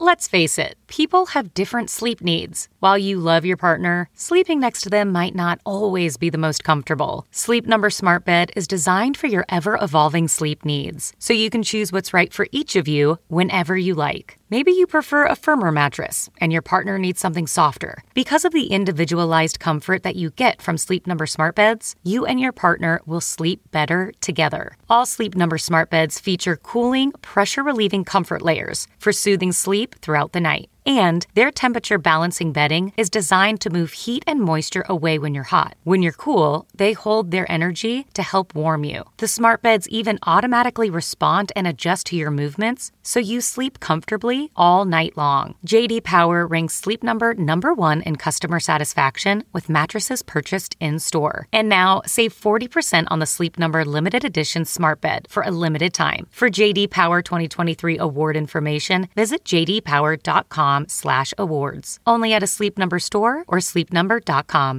Let's face it, people have different sleep needs. While you love your partner, sleeping next to them might not always be the most comfortable. Sleep Number Smart Bed is designed for your ever-evolving sleep needs, so you can choose what's right for each of you whenever you like. Maybe you prefer a firmer mattress and your partner needs something softer. Because of the individualized comfort that you get from Sleep Number Smart Beds, you and your partner will sleep better together. All Sleep Number Smart Beds feature cooling, pressure-relieving comfort layers for soothing sleep throughout the night. And their temperature balancing bedding is designed to move heat and moisture away when you're hot. When you're cool, they hold their energy to help warm you. The smart beds even automatically respond and adjust to your movements, so you sleep comfortably all night long. J.D. Power ranks Sleep Number #1 in customer satisfaction with mattresses purchased in-store. And now, save 40% on the Sleep Number limited edition smart bed for a limited time. For J.D. Power 2023 award information, visit jdpower.com/awards. Only at a Sleep Number store or sleepnumber.com.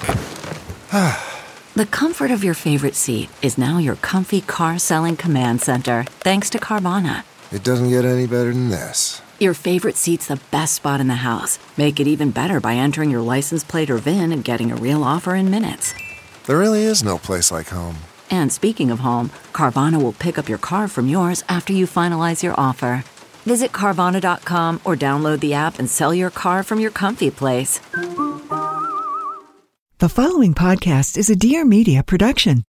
The comfort of your favorite seat is now your comfy car selling command center, thanks to Carvana. It doesn't get any better than this. Your favorite seat's the best spot in the house. Make it even better by entering your license plate or VIN and getting a real offer in minutes. There really is no place like home. And speaking of home, Carvana will pick up your car from yours after you finalize your offer. Visit Carvana.com or download the app and sell your car from your comfy place. The following podcast is a Dear Media production.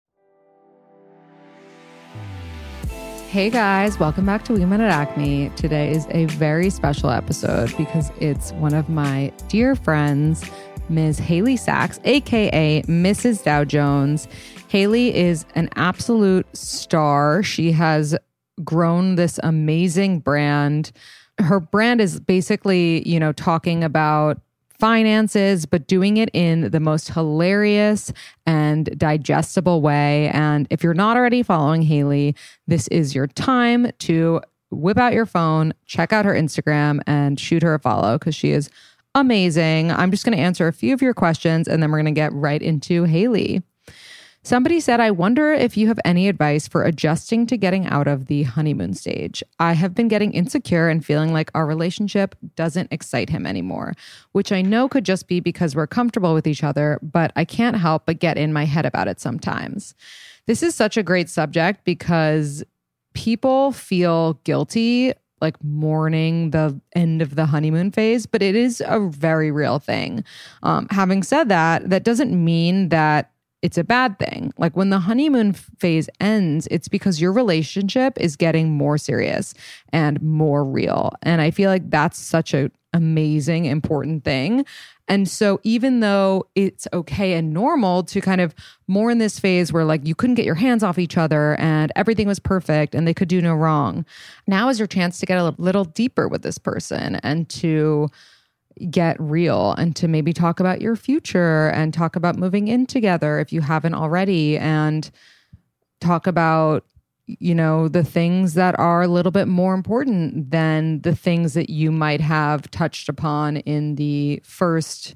Hey guys, welcome back to We Met at Acme. Today is a very special episode because it's one of my dear friends, Ms. Haley Sachs, aka Mrs. Dow Jones. Haley is an absolute star. She has grown this amazing brand. Her brand is basically, talking about finances, but doing it in the most hilarious and digestible way. And if you're not already following Haley, this is your time to whip out your phone, check out her Instagram, and shoot her a follow because she is amazing. I'm just going to answer a few of your questions and then we're going to get right into Haley. Somebody said, I wonder if you have any advice for adjusting to getting out of the honeymoon stage. I have been getting insecure and feeling like our relationship doesn't excite him anymore, which I know could just be because we're comfortable with each other, but I can't help but get in my head about it sometimes. This is such a great subject because people feel guilty like mourning the end of the honeymoon phase, but it is a very real thing. Having said that, that doesn't mean that it's a bad thing. Like when the honeymoon phase ends, it's because your relationship is getting more serious and more real. And I feel like that's such an amazing, important thing. And so even though it's okay and normal to kind of more in this phase where like you couldn't get your hands off each other and everything was perfect and they could do no wrong, now is your chance to get a little deeper with this person and to get real and to maybe talk about your future and talk about moving in together if you haven't already, and talk about, the things that are a little bit more important than the things that you might have touched upon in the first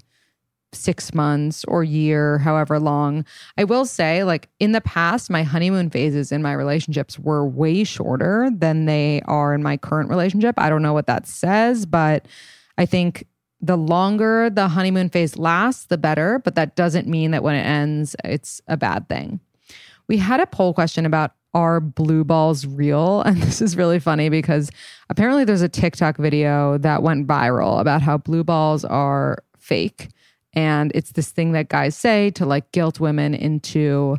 6 months or year, however long. I will say, like in the past, my honeymoon phases in my relationships were way shorter than they are in my current relationship. I don't know what that says, but I think the longer the honeymoon phase lasts, the better, but that doesn't mean that when it ends, it's a bad thing. We had a poll question about, are blue balls real? And this is really funny because apparently there's a TikTok video that went viral about how blue balls are fake. And it's this thing that guys say to like guilt women into,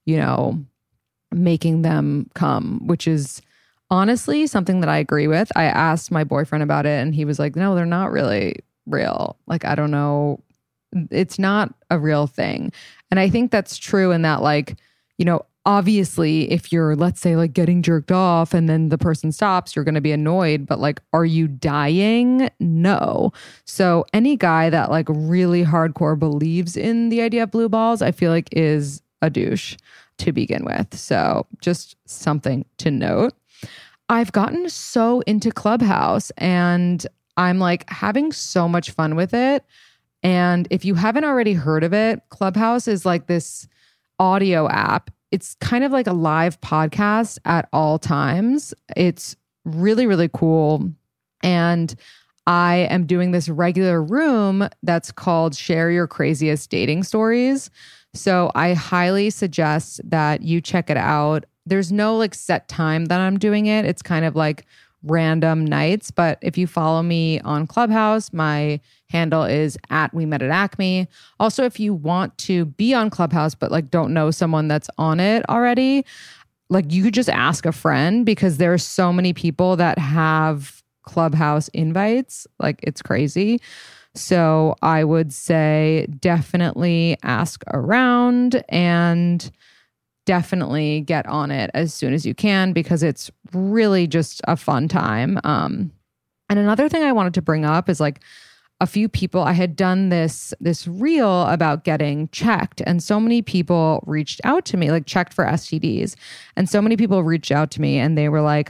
making them come, which is honestly something that I agree with. I asked my boyfriend about it and he was like, no, they're not really real. Like, I don't know. It's not a real thing. And I think that's true in that, like, obviously if you're, let's say, like getting jerked off and then the person stops, you're going to be annoyed, but like, are you dying? No. So any guy that like really hardcore believes in the idea of blue balls, I feel like is a douche to begin with. So just something to note. I've gotten so into Clubhouse and I'm like having so much fun with it. And if you haven't already heard of it, Clubhouse is like this audio app. It's kind of like a live podcast at all times. It's really, really cool. And I am doing this regular room that's called Share Your Craziest Dating Stories. So I highly suggest that you check it out. There's no like set time that I'm doing it. It's kind of like random nights. But if you follow me on Clubhouse, my handle is @WeMetAtAcme. Also, if you want to be on Clubhouse, but like don't know someone that's on it already, like you could just ask a friend because there are so many people that have Clubhouse invites. Like it's crazy. So I would say definitely ask around and definitely get on it as soon as you can because it's really just a fun time. And another thing I wanted to bring up is like a few people, I had done this reel about getting checked and so many people reached out to me, like checked for STDs. And so many people reached out to me and they were like,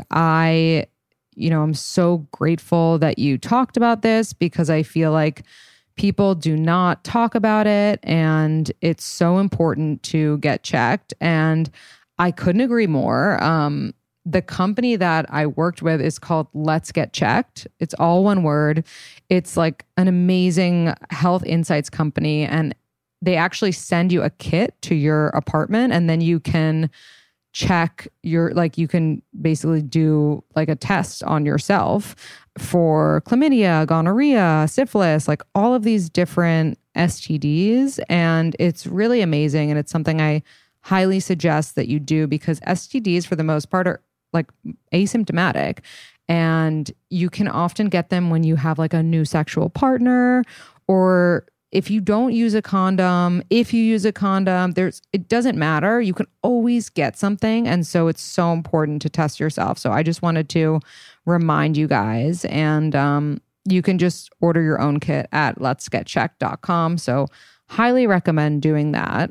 I'm so grateful that you talked about this because I feel like people do not talk about it and it's so important to get checked. And I couldn't agree more. The company that I worked with is called Let's Get Checked. It's all one word. It's like an amazing health insights company. And they actually send you a kit to your apartment and then you can check you can basically do like a test on yourself for chlamydia, gonorrhea, syphilis, like all of these different STDs. And it's really amazing. And it's something I highly suggest that you do because STDs for the most part are like asymptomatic and you can often get them when you have like a new sexual partner or if you don't use a condom, if you use a condom, it doesn't matter. You can always get something. And so it's so important to test yourself. So I just wanted to remind you guys. And you can just order your own kit at letsgetchecked.com. So highly recommend doing that.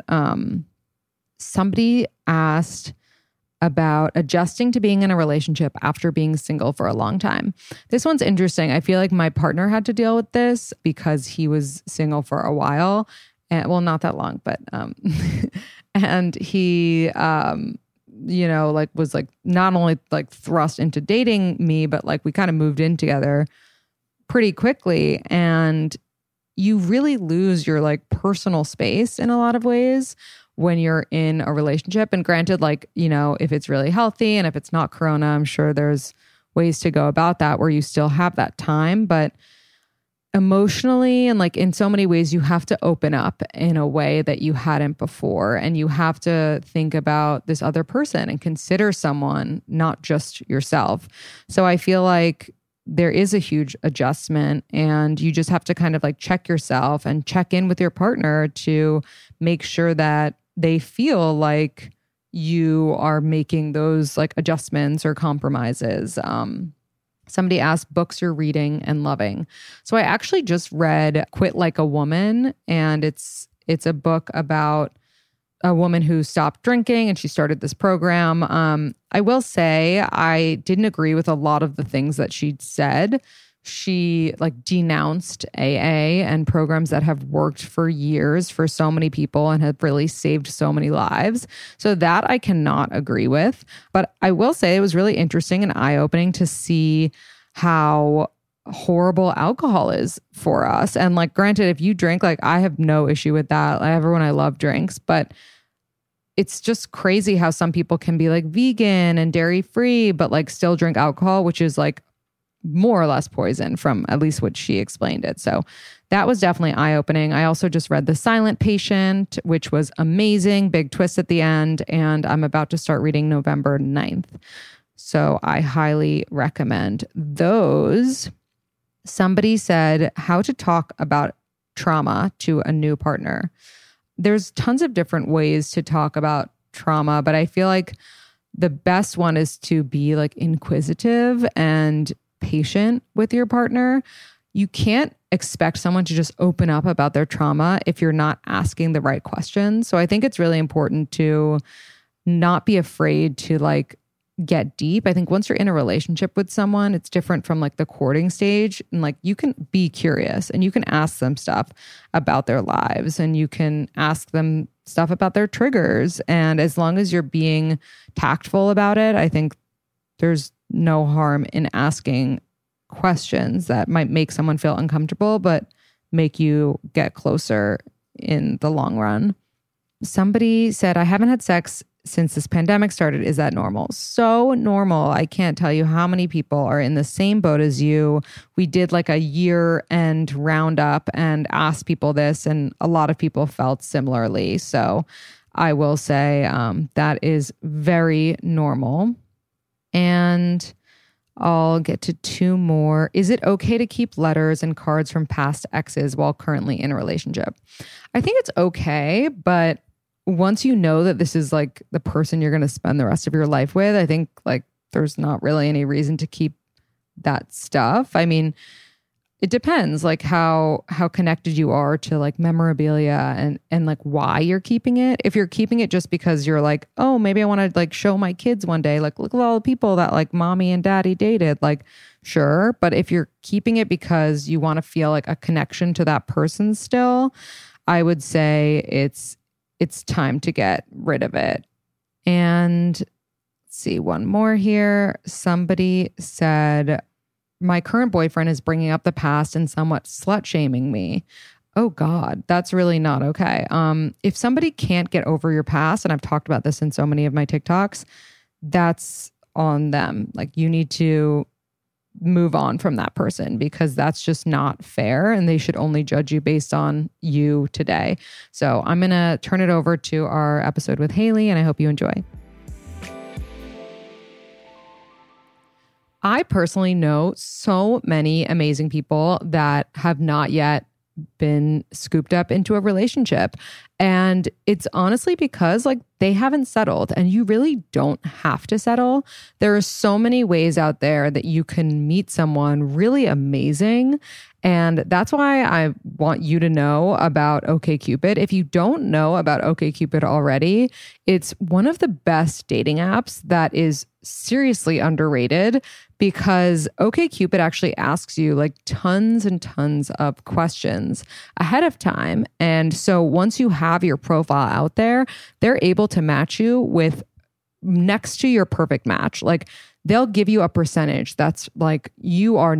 Somebody asked about adjusting to being in a relationship after being single for a long time. This one's interesting. I feel like my partner had to deal with this because he was single for a while. And, well, not that long, but and he was like not only like thrust into dating me, but like we kind of moved in together pretty quickly. And you really lose your like personal space in a lot of ways when you're in a relationship. And granted, like, if it's really healthy and if it's not Corona, I'm sure there's ways to go about that where you still have that time. But emotionally and like in so many ways, you have to open up in a way that you hadn't before. And you have to think about this other person and consider someone, not just yourself. So I feel like there is a huge adjustment and you just have to kind of like check yourself and check in with your partner to make sure that they feel like you are making those like adjustments or compromises. Somebody asked books you're reading and loving. So I actually just read Quit Like a Woman, and it's a book about a woman who stopped drinking and she started this program. I will say I didn't agree with a lot of the things that she said. She like denounced AA and programs that have worked for years for so many people and have really saved so many lives. So that I cannot agree with. But I will say it was really interesting and eye-opening to see how horrible alcohol is for us. And like, granted, if you drink, like I have no issue with that. Everyone I love drinks, but it's just crazy how some people can be like vegan and dairy free, but like still drink alcohol, which is like more or less poison from at least what she explained it. So that was definitely eye-opening. I also just read The Silent Patient, which was amazing, big twist at the end. And I'm about to start reading November 9th. So I highly recommend those. Somebody said how to talk about trauma to a new partner. There's tons of different ways to talk about trauma, but I feel like the best one is to be like inquisitive and patient with your partner. You can't expect someone to just open up about their trauma if you're not asking the right questions. So I think it's really important to not be afraid to like get deep. I think once you're in a relationship with someone, it's different from like the courting stage. And like you can be curious and you can ask them stuff about their lives and you can ask them stuff about their triggers. And as long as you're being tactful about it, I think there's no harm in asking questions that might make someone feel uncomfortable, but make you get closer in the long run. Somebody said, I haven't had sex since this pandemic started. Is that normal? So normal. I can't tell you how many people are in the same boat as you. We did like a year-end roundup and asked people this, and a lot of people felt similarly. So I will say that is very normal. And I'll get to two more. Is it okay to keep letters and cards from past exes while currently in a relationship? I think it's okay, but once you know that this is like the person you're going to spend the rest of your life with, I think like there's not really any reason to keep that stuff. I mean, it depends like how connected you are to like memorabilia and like why you're keeping it. If you're keeping it just because you're like, oh, maybe I want to like show my kids one day, like look at all the people that like mommy and daddy dated, like sure. But if you're keeping it because you want to feel like a connection to that person still, I would say it's time to get rid of it. And let's see, one more here. Somebody said, my current boyfriend is bringing up the past and somewhat slut-shaming me. Oh God, that's really not okay. If somebody can't get over your past, and I've talked about this in so many of my TikToks, that's on them. Like you need to move on from that person because that's just not fair and they should only judge you based on you today. So I'm going to turn it over to our episode with Haley, and I hope you enjoy. I personally know so many amazing people that have not yet been scooped up into a relationship. And it's honestly because like they haven't settled, and you really don't have to settle. There are so many ways out there that you can meet someone really amazing. And that's why I want you to know about OkCupid. If you don't know about OkCupid already, it's one of the best dating apps that is seriously underrated because OkCupid actually asks you like tons and tons of questions ahead of time. And so once you have your profile out there, they're able to match you with next to your perfect match. Like they'll give you a percentage that's like you are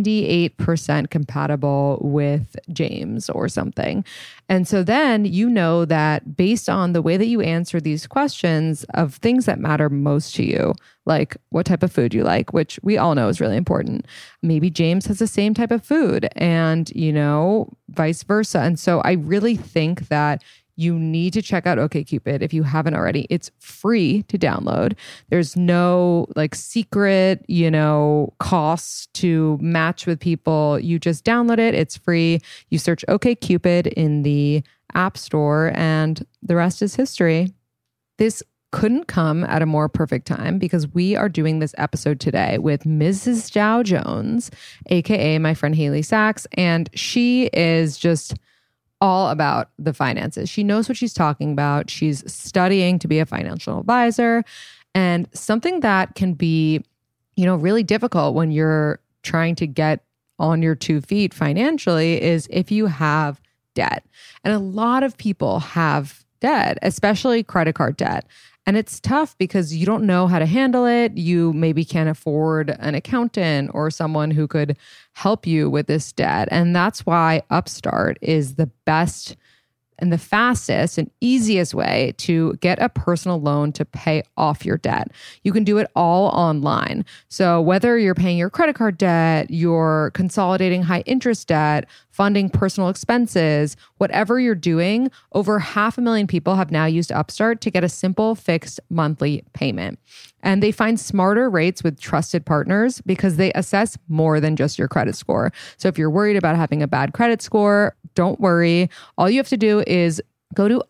98% compatible with James or something. And so then you know that based on the way that you answer these questions of things that matter most to you, like what type of food you like, which we all know is really important. Maybe James has the same type of food and, you know, vice versa. And so I really think that you need to check out OkCupid if you haven't already. It's free to download. There's no like secret, you know, costs to match with people. You just download it. It's free. You search OkCupid in the App Store and the rest is history. This couldn't come at a more perfect time because we are doing this episode today with Mrs. Dow Jones, aka my friend Haley Sachs, and she is just all about the finances. She knows what she's talking about. She's studying to be a financial advisor. And something that can be, you know, really difficult when you're trying to get on your 2 feet financially is if you have debt. And a lot of people have debt, especially credit card debt. And it's tough because you don't know how to handle it. You maybe can't afford an accountant or someone who could help you with this debt. And that's why Upstart is the best and the fastest and easiest way to get a personal loan to pay off your debt. You can do it all online. So whether you're paying your credit card debt, you're consolidating high interest debt, funding personal expenses, whatever you're doing, over 500,000 people have now used Upstart to get a simple fixed monthly payment. And they find smarter rates with trusted partners because they assess more than just your credit score. So if you're worried about having a bad credit score, don't worry. All you have to do is go to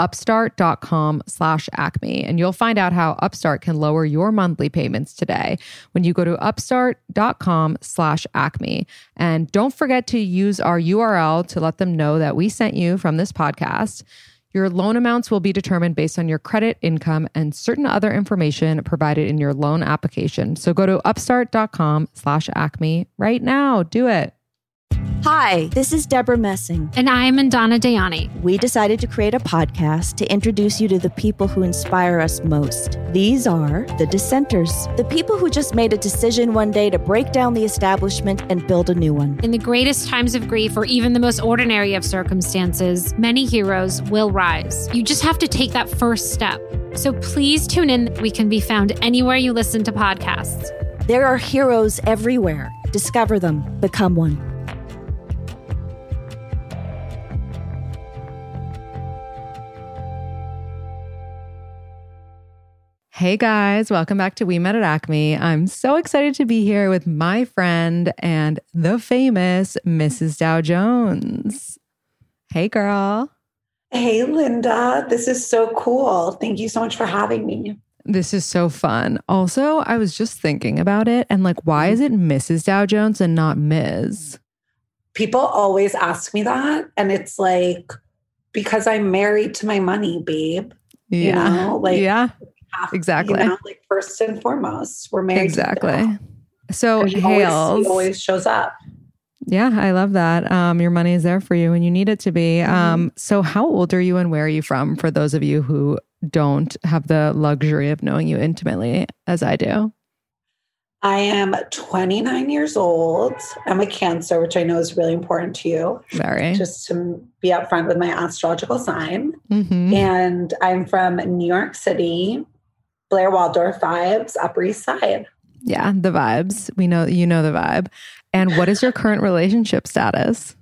upstart.com/acme and you'll find out how Upstart can lower your monthly payments today when you go to upstart.com/acme. And don't forget to use our URL to let them know that we sent you from this podcast. Your loan amounts will be determined based on your credit, income, and certain other information provided in your loan application. So go to upstart.com/acme right now. Do it. Hi, this is Deborah Messing. And I am Mandana Dayani. We decided to create a podcast to introduce you to the people who inspire us most. These are the dissenters, the people who just made a decision one day to break down the establishment and build a new one. In the greatest times of grief or even the most ordinary of circumstances, many heroes will rise. You just have to take that first step. So please tune in. We can be found anywhere you listen to podcasts. There are heroes everywhere. Discover them. Become one. Hey guys, welcome back to We Met at Acme. I'm so excited to be here with my friend and the famous Mrs. Dow Jones. Hey girl. Hey Linda, this is so cool. Thank you so much for having me. This is so fun. Also, I was just thinking about it and like, why is it Mrs. Dow Jones and not Ms.? People always ask me that. And it's like, because I'm married to my money, babe. Yeah. You know, like, yeah. Exactly. You know, like first and foremost, we're married. Exactly. So he Hales always shows up. Yeah, I love that. Your money is there for you when you need it to be. So how old are you and where are you from? For those of you who don't have the luxury of knowing you intimately as I do. I am 29 years old. I'm a Cancer, which I know is really important to you. Very. Just to be upfront with my astrological sign. Mm-hmm. And I'm from New York City, Blair Waldorf vibes, Upper East Side. Yeah, the vibes. We know, you know the vibe. And what is your current relationship status?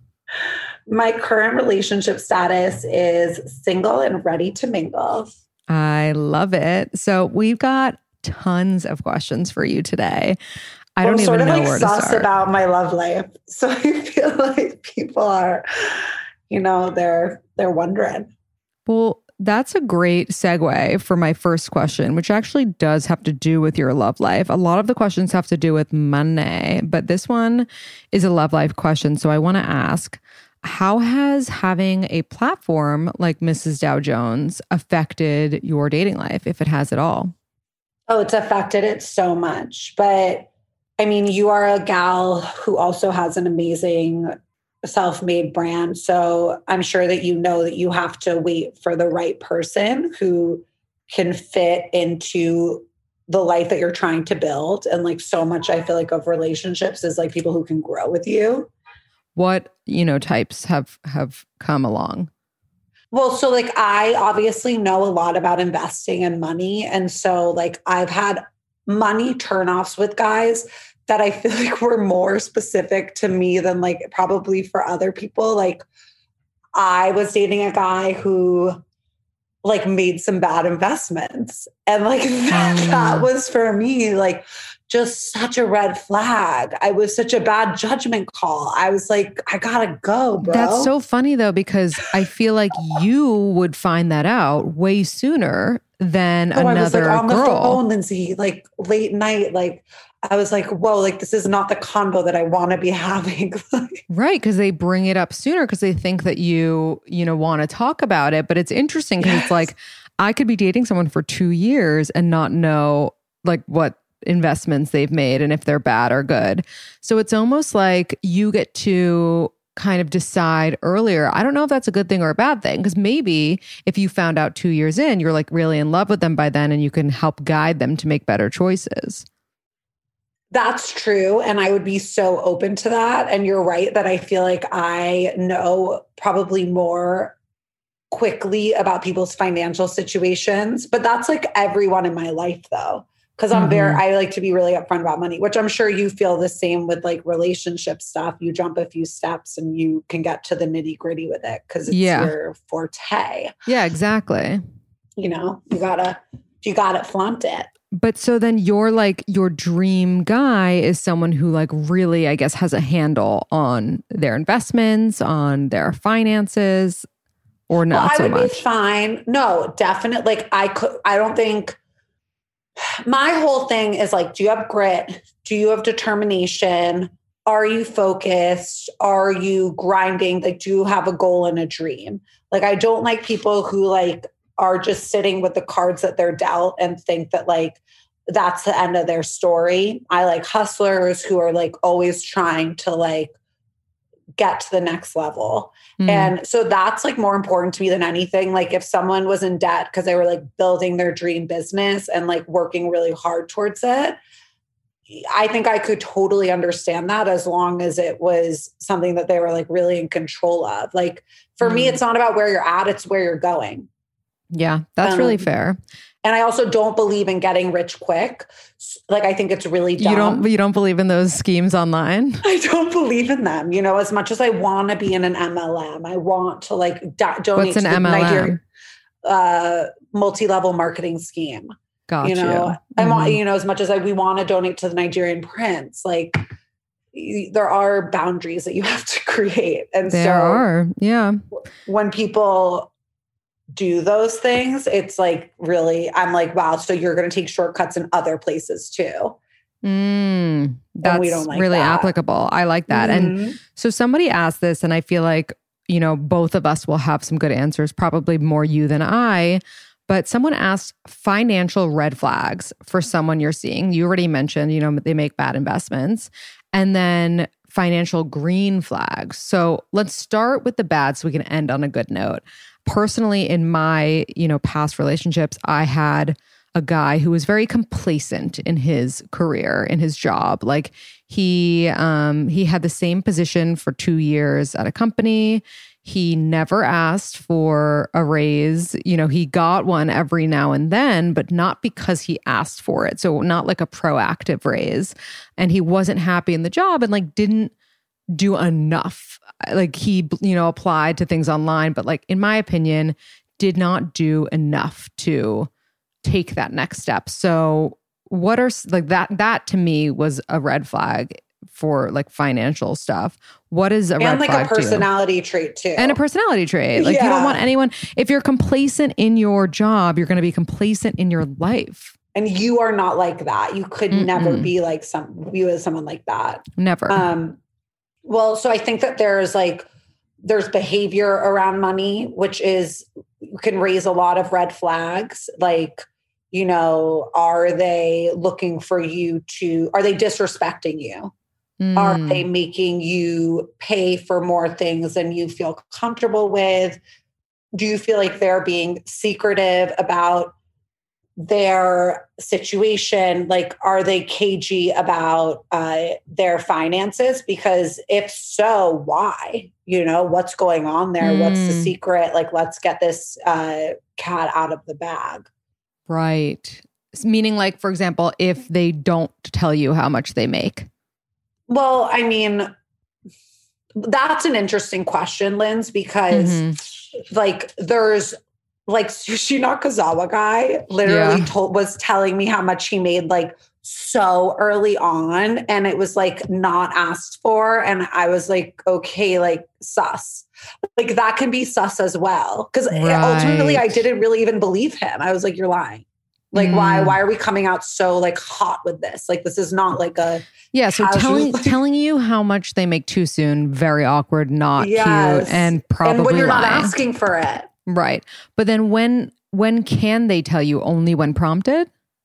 My current relationship status is single and ready to mingle. I love it. So we've got tons of questions for you today. I don't even know where to start. Sus about my love life. So I feel like people are, you know, they're wondering. Well, that's a great segue for my first question, which actually does have to do with your love life. A lot of the questions have to do with money, but this one is a love life question. So I want to ask, how has having a platform like Mrs. Dow Jones affected your dating life, if it has at all? Oh, it's affected it so much. But I mean, you are a gal who also has an amazing self-made brand. So I'm sure that you know that you have to wait for the right person who can fit into the life that you're trying to build. And like so much, I feel like of relationships is like people who can grow with you. What, types have come along? Well, so like I obviously know a lot about investing and money. And so like I've had money turnoffs with guys that I feel like were more specific to me than like probably for other people. Like I was dating a guy who like made some bad investments. And like that was for me like just such a red flag. I was such a bad judgment call. I was like, I gotta go, bro. That's so funny though, because I feel like you would find that out way sooner than another I was like on girl. The phone, Lindsay, like late night, like I was like, whoa, like this is not the combo that I want to be having. Right, because they bring it up sooner because they think that you want to talk about it. But it's interesting because it's like, I could be dating someone for 2 years and not know like what investments they've made and if they're bad or good. So it's almost like you get to kind of decide earlier. I don't know if that's a good thing or a bad thing, because maybe if you found out 2 years in, you're like really in love with them by then and you can help guide them to make better choices. That's true. And I would be so open to that. And you're right that I feel like I know probably more quickly about people's financial situations, but that's like everyone in my life though. Cause I like to be really upfront about money, which I'm sure you feel the same with like relationship stuff. You jump a few steps and you can get to the nitty gritty with it because it's your forte. Yeah, exactly. You know, you got it, flaunt it. But so then your dream guy is someone who like really, I guess, has a handle on their investments, on their finances, or not so much? I would be fine. No, definitely. Like I don't think, my whole thing is like, do you have grit? Do you have determination? Are you focused? Are you grinding? Like, do you have a goal and a dream? Like, I don't like people who like are just sitting with the cards that they're dealt and think that like that's the end of their story. I like hustlers who are like always trying to like get to the next level. And so that's like more important to me than anything. Like if someone was in debt because they were like building their dream business and like working really hard towards it, I think I could totally understand that as long as it was something that they were like really in control of. Like for me, it's not about where you're at, it's where you're going. Yeah, that's really fair. And I also don't believe in getting rich quick. Like, I think it's really dumb. You don't believe in those schemes online? I don't believe in them. You know, as much as I want to be in an MLM, I want to like donate What's an to the MLM? Nigerian multi-level marketing scheme. Got you know, I want, you know, as much as we want to donate to the Nigerian prince, like there are boundaries that you have to create. And there are. Yeah. When people do those things, it's like really, I'm like, wow, so you're going to take shortcuts in other places too. That's we don't like really that. Applicable. I like that. And so somebody asked this, and I feel like, you know, both of us will have some good answers, probably more you than I. But someone asked financial red flags for someone you're seeing. You already mentioned, you know, they make bad investments. And then financial green flags. So let's start with the bad so we can end on a good note. Personally, in my, you know, past relationships, I had a guy who was very complacent in his career, in his job. Like he had the same position for 2 years at a company. He never asked for a raise. You know, he got one every now and then, but not because he asked for it. So not like a proactive raise. And he wasn't happy in the job and like didn't do enough. Like he, you know, applied to things online, but like in my opinion, did not do enough to take that next step. So what are like that to me was a red flag for like financial stuff. What is a red flag? And like a personality trait too. And a personality trait. Like you don't want anyone, if you're complacent in your job, you're going to be complacent in your life. And you are not like that. You could never be like you as someone like that. Never. Well, so I think that there's behavior around money, which can raise a lot of red flags. Like, you know, are they looking for you are they disrespecting you? Are they making you pay for more things than you feel comfortable with? Do you feel like they're being secretive about their situation? Like, are they cagey about their finances? Because if so, why? You know, what's going on there? What's the secret? Like, let's get this cat out of the bag. Right. Meaning, like, for example, if they don't tell you how much they make. Well, I mean, that's an interesting question, Linz, because like there's like Sushi Nakazawa guy literally was telling me how much he made like so early on, and it was like not asked for. And I was like, okay, like sus. Like that can be sus as well. Because ultimately I didn't really even believe him. I was like, you're lying. Like, why are we coming out so like hot with this? Like, this is not like a so telling you how much they make too soon, very awkward, not cute, and probably and when you're lying. not asking for it, right? But then when can they tell you? Only when prompted?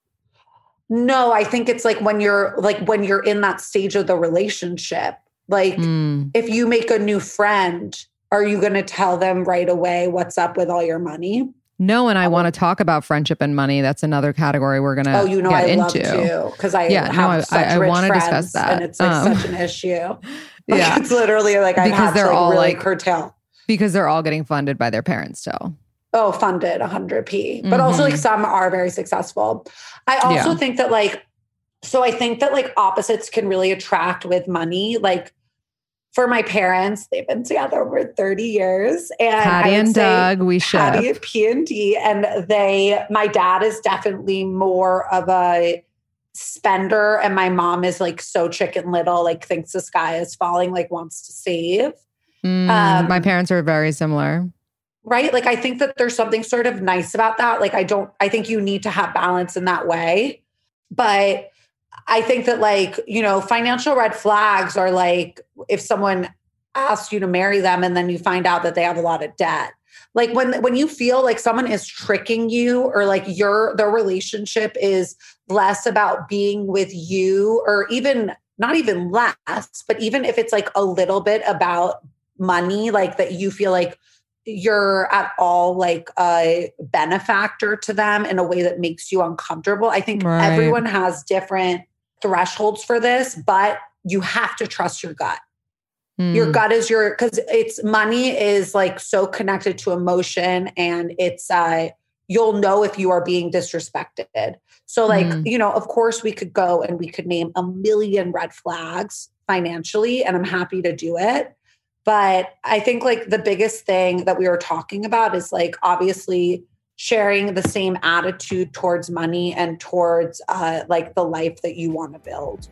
No, I think it's like when you're in that stage of the relationship. Like, if you make a new friend, are you going to tell them right away what's up with all your money? No, and I want to talk about friendship and money. That's another category we're going to get into. Love to, because I have such rich friends, discuss that. And it's like such an issue. Like, it's literally like I've had to all really curtail. Because they're all getting funded by their parents still. Oh, funded 100p. But also like some are very successful. I also think that like opposites can really attract with money. Like, for my parents, they've been together over 30 years. And Patty and Doug, we ship. Patty and P&D. And my dad is definitely more of a spender. And my mom is like so Chicken Little, like thinks the sky is falling, like wants to save. My parents are very similar. Right? Like, I think that there's something sort of nice about that. Like, I think you need to have balance in that way. But I think that like, you know, financial red flags are like if someone asks you to marry them and then you find out that they have a lot of debt. Like when you feel like someone is tricking you, or like their relationship is less about being with you, or even not even less, but even if it's like a little bit about money, like that you feel like you're at all like a benefactor to them in a way that makes you uncomfortable. I think everyone has different thresholds for this, but you have to trust your gut. Your gut is because it's money is like so connected to emotion, and it's, you'll know if you are being disrespected. So like, of course we could go and we could name a million red flags financially, and I'm happy to do it. But I think like the biggest thing that we were talking about is like, obviously sharing the same attitude towards money and towards like the life that you want to build.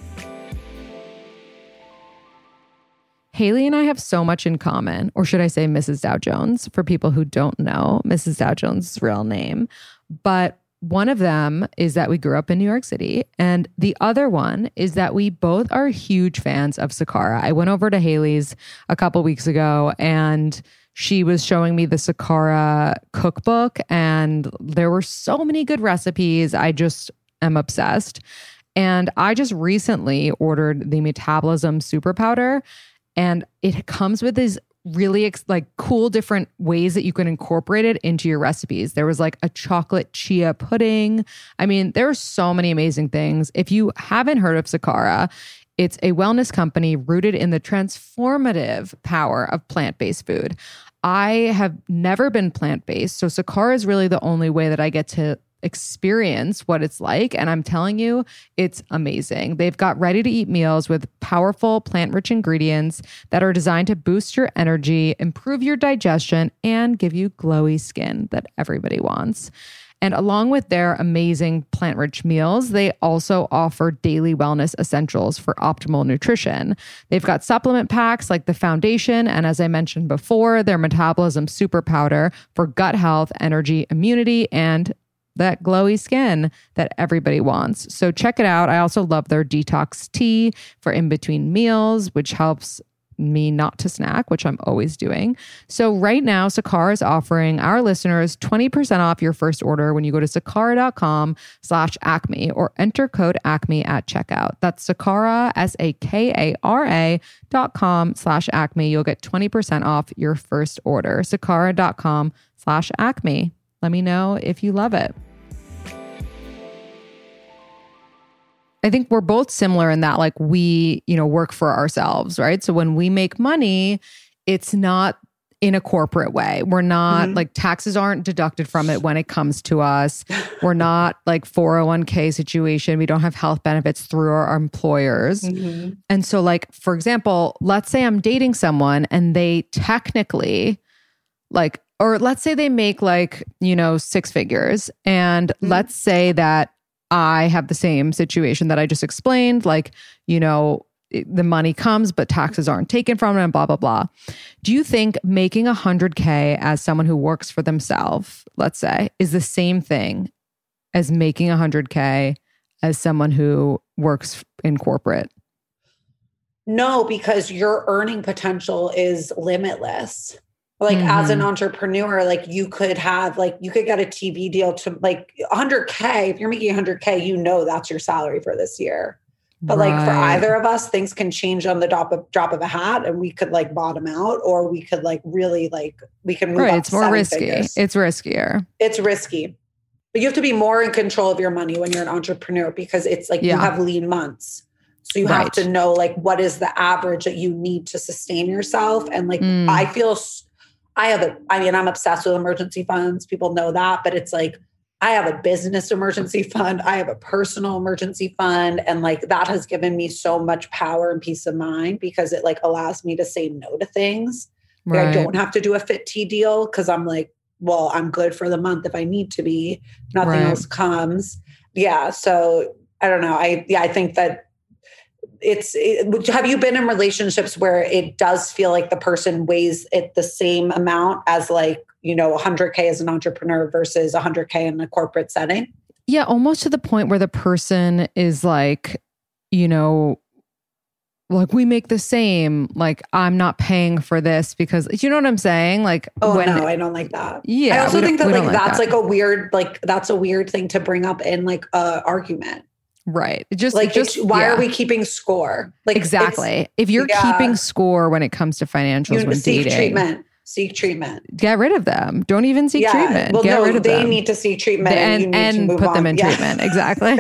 Haley and I have so much in common, or should I say Mrs. Dow Jones, for people who don't know Mrs. Dow Jones' real name. But one of them is that we grew up in New York City. And the other one is that we both are huge fans of Sakara. I went over to Haley's a couple weeks ago and she was showing me the Sakara cookbook, and there were so many good recipes. I just am obsessed. And I just recently ordered the Metabolism Super Powder. And it comes with these really like cool different ways that you can incorporate it into your recipes. There was like a chocolate chia pudding. I mean, there are so many amazing things. If you haven't heard of Sakara, it's a wellness company rooted in the transformative power of plant-based food. I have never been plant-based, so Sakara is really the only way that I get to experience what it's like. And I'm telling you, it's amazing. They've got ready-to-eat meals with powerful plant-rich ingredients that are designed to boost your energy, improve your digestion, and give you glowy skin that everybody wants. And along with their amazing plant-rich meals, they also offer daily wellness essentials for optimal nutrition. They've got supplement packs like the Foundation, and as I mentioned before, their Metabolism Super Powder for gut health, energy, immunity, and that glowy skin that everybody wants. So check it out. I also love their detox tea for in between meals, which helps me not to snack, which I'm always doing. So right now, Sakara is offering our listeners 20% off your first order when you go to sakara.com/acme or enter code ACME at checkout. That's Sakara, SAKARA.com/acme. You'll get 20% off your first order. Sakara.com/acme. Let me know if you love it. I think we're both similar in that, like, we, work for ourselves, right? So when we make money, it's not in a corporate way. We're not like, taxes aren't deducted from it when it comes to us. We're not like 401k situation. We don't have health benefits through our employers. And so like, for example, let's say I'm dating someone and they technically like, or let's say they make like, 6 figures. And let's say that I have the same situation that I just explained, like, the money comes, but taxes aren't taken from it and blah, blah, blah. Do you think making $100K as someone who works for themselves, let's say, is the same thing as making $100K as someone who works in corporate? No, because your earning potential is limitless. Like as an entrepreneur, like you could get a TV deal to like $100K. If you're making $100K, that's your salary for this year. But like for either of us, things can change on the drop of a hat, and we could like bottom out, or we could like really like, we can move up. It's more risky. Figures. It's riskier. It's risky. But you have to be more in control of your money when you're an entrepreneur, because it's like you have lean months. So you have to know like what is the average that you need to sustain yourself. And like, I'm obsessed with emergency funds. People know that, but it's like, I have a business emergency fund. I have a personal emergency fund. And like, that has given me so much power and peace of mind, because it like allows me to say no to things. I don't have to do a Fit Tea deal, because I'm like, well, I'm good for the month if I need to be. Nothing else comes. Yeah. So I don't know. I think that have you been in relationships where it does feel like the person weighs it the same amount as like, $100K as an entrepreneur versus $100K in a corporate setting? Yeah, almost to the point where the person is like, like we make the same, like I'm not paying for this because, you know what I'm saying? Like, no, I don't like that. Yeah. I also think that like that's like a weird, like that's a weird thing to bring up in like a argument. Right. Why are we keeping score? Like exactly. If you're keeping score when it comes to financials when dating, seek treatment. Get rid of them. Don't even seek treatment. Well, get rid of them. They need to seek treatment and put them in treatment. Exactly.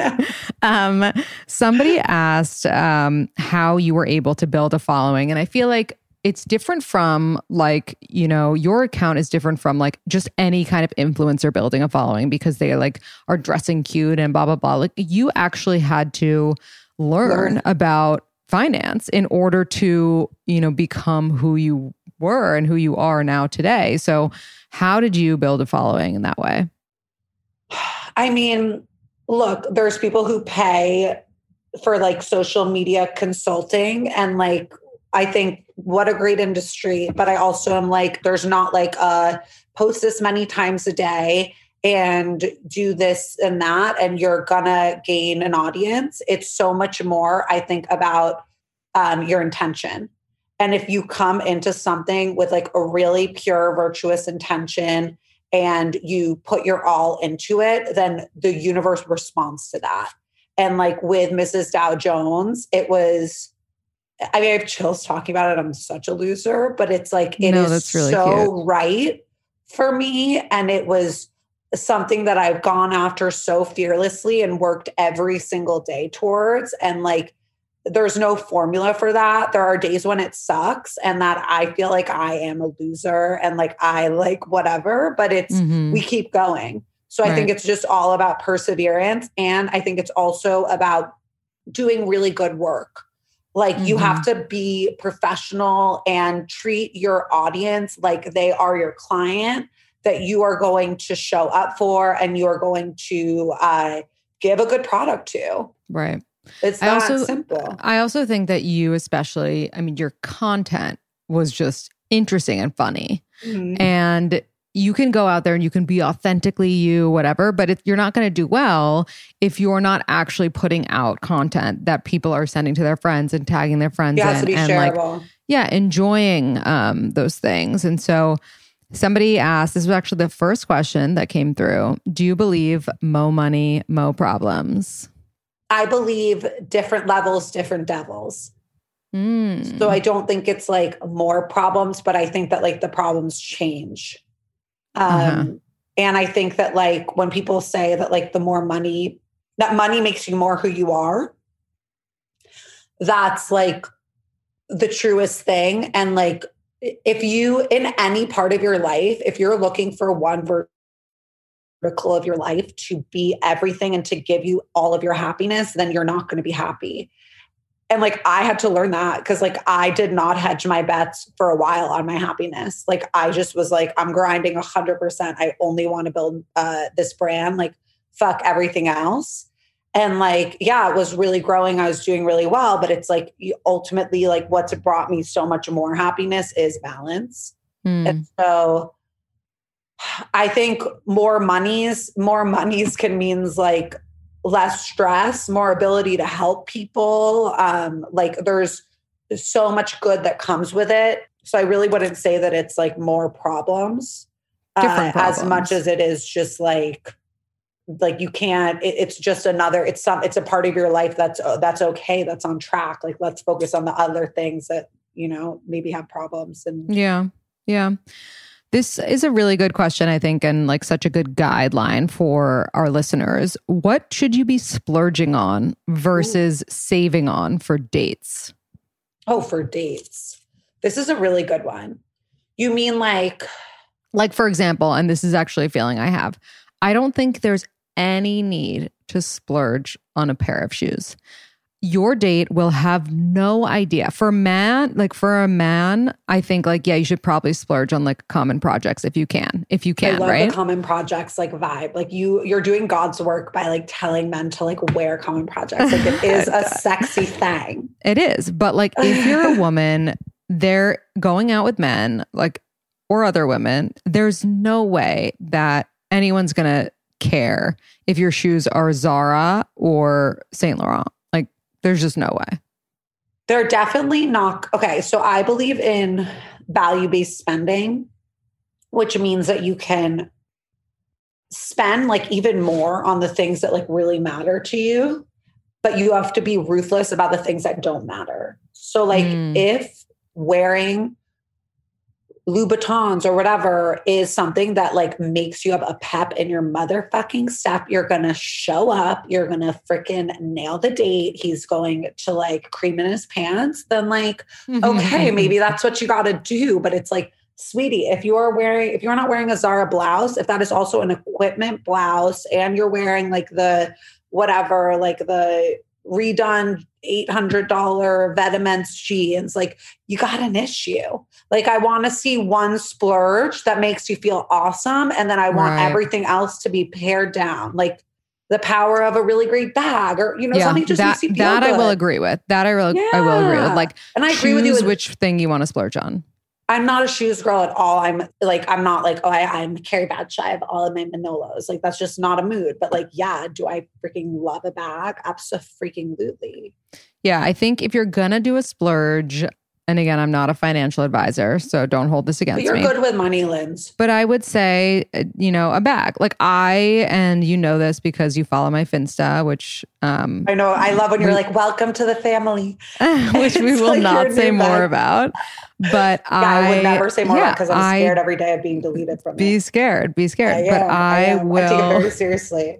Somebody asked how you were able to build a following. And I feel like it's different from like, you know, your account is different from like just any kind of influencer building a following because they like are dressing cute and blah, blah, blah. Like you actually had to learn about finance in order to, you know, become who you were and who you are now today. So how did you build a following in that way? I mean, look, there's people who pay for like social media consulting and like, I think what a great industry, but I also am like, there's not like a post this many times a day and do this and that, and you're gonna gain an audience. It's so much more, I think, about your intention. And if you come into something with like a really pure, virtuous intention and you put your all into it, then the universe responds to that. And like with Mrs. Dow Jones, it was, I mean, I have chills talking about it. I'm such a loser, but it's like, that's really so cute. Right for me. And it was something that I've gone after so fearlessly and worked every single day towards. And like, there's no formula for that. There are days when it sucks and that I feel like I am a loser and like, I like whatever, but it's, we keep going. So I think it's just all about perseverance. And I think it's also about doing really good work. Like you have to be professional and treat your audience like they are your client that you are going to show up for and you are going to give a good product to. Right. It's that simple. I also think that you especially, I mean, your content was just interesting and funny. And you can go out there and you can be authentically you, whatever, but you're not going to do well if you're not actually putting out content that people are sending to their friends and tagging their friends in. To be and shareable. Like, enjoying those things. And so somebody asked, this was actually the first question that came through. Do you believe mo money, mo problems? I believe different levels, different devils. So I don't think it's like more problems, but I think that like the problems change. And I think that like when people say that like the more money, that money makes you more who you are, that's like the truest thing. And like, if you, in any part of your life, if you're looking for one vertical of your life to be everything and to give you all of your happiness, then you're not going to be happy. And like, I had to learn that because like, I did not hedge my bets for a while on my happiness. Like, I just was like, I'm grinding 100%. I only want to build this brand, like fuck everything else. And like, yeah, it was really growing. I was doing really well, but it's like ultimately like what's brought me so much more happiness is balance. And so I think more monies can means like less stress, more ability to help people. Like there's so much good that comes with it. So I really wouldn't say that it's like more problems, as much as it is just like you can't, it's just another, it's a part of your life that's okay. That's on track. Like, let's focus on the other things that, you know, maybe have problems. And yeah. This is a really good question, I think, and like such a good guideline for our listeners. What should you be splurging on versus saving on for dates? Oh, for dates. This is a really good one. You mean like, for example, and this is actually a feeling I have, I don't think there's any need to splurge on a pair of shoes. Your date will have no idea. For a man, I think like, yeah, you should probably splurge on like common projects if you can, I love right? The common projects like vibe. Like you're doing God's work by like telling men to like wear common projects. Like it is a sexy thing. It is. But like if you're a woman, they're going out with men, like, or other women, there's no way that anyone's going to care if your shoes are Zara or Saint Laurent. Like there's just no way. They're definitely not. Okay. So I believe in value-based spending, which means that you can spend like even more on the things that like really matter to you. but you have to be ruthless about the things that don't matter. So like if wearing Louboutins or whatever is something that like makes you have a pep in your motherfucking step, you're going to show up, you're going to freaking nail the date. He's going to like cream in his pants. Then like, okay, maybe that's what you got to do. But it's like, sweetie, if you're not wearing a Zara blouse, if that is also an equipment blouse and you're wearing like the whatever, like the redone $800 Vetements jeans, like you got an issue. Like I want to see one splurge that makes you feel awesome. And then I want everything else to be pared down. Like the power of a really great bag or, something just makes you feel that good. I will agree with. I will agree with. Like, and I agree with you. Which thing you want to splurge on. I'm not a shoes girl at all. I'm not like, I'm Carrie Bradshaw. I have all of my Manolos. Like, that's just not a mood. But like, yeah, do I freaking love a bag? Abso-freaking-lutely. Yeah, I think if you're going to do a splurge, and again, I'm not a financial advisor, so don't hold this against me. You're good with money, Linz. But I would say, a bag. Like and you know this because you follow my Finsta, which... I know. I love when you're like, welcome to the family. Which we will not say more about. But I would never say more about because I'm scared every day of being deleted from it. Be scared. But I will... I take it very seriously.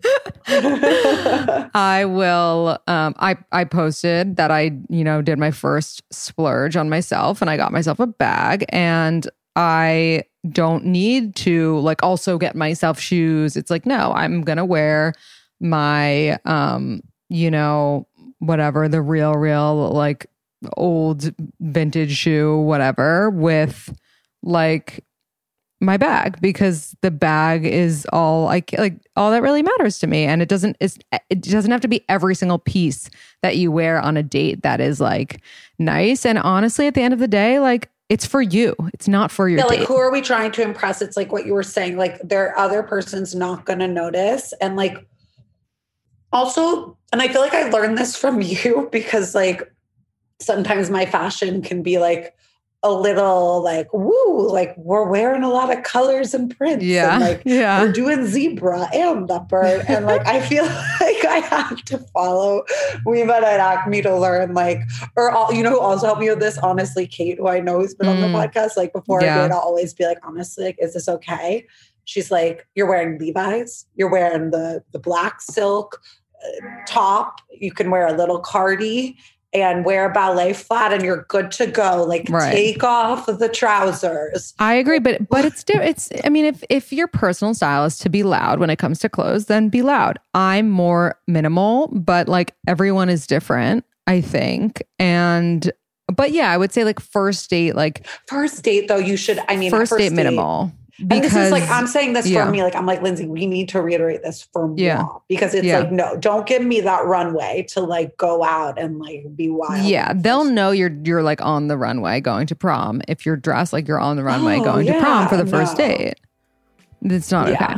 I will... I posted that I, did my first splurge on myself and I got myself a bag and I don't need to like also get myself shoes. It's like, no, I'm going to wear my, whatever, the real, like old vintage shoe, whatever, with like my bag because the bag is all all that really matters to me. And it doesn't have to be every single piece that you wear on a date that is like nice. And honestly, at the end of the day, like it's for you. It's not for your date. Like who are we trying to impress? It's like what you were saying, like their other person's not going to notice. And like, also, and I feel like I learned this from you because like sometimes my fashion can be like a little like, woo, like we're wearing a lot of colors and prints. Yeah. And like we're doing zebra and leopard. And like, I feel like I have to follow Women at Acme to learn like, or all, who also helped me with this, honestly, Kate, who I know has been on the podcast, like before I do it, I'll always be like, honestly, like, is this okay? She's like, you're wearing Levi's, you're wearing the black silk top, you can wear a little cardi and wear a ballet flat and you're good to go. Like take off the trousers. I agree. But it's, I mean, if your personal style is to be loud when it comes to clothes, then be loud. I'm more minimal, but like everyone is different, I think. But yeah, I would say like first date though, you should, first date minimal. Because, and this is like, I'm saying this for me, like, I'm like, Lindsay, we need to reiterate this for moi because it's like, no, don't give me that runway to like go out and like be wild. Yeah. They'll know you're like on the runway going to prom if you're dressed like you're on the runway going to prom for the first date. It's not okay.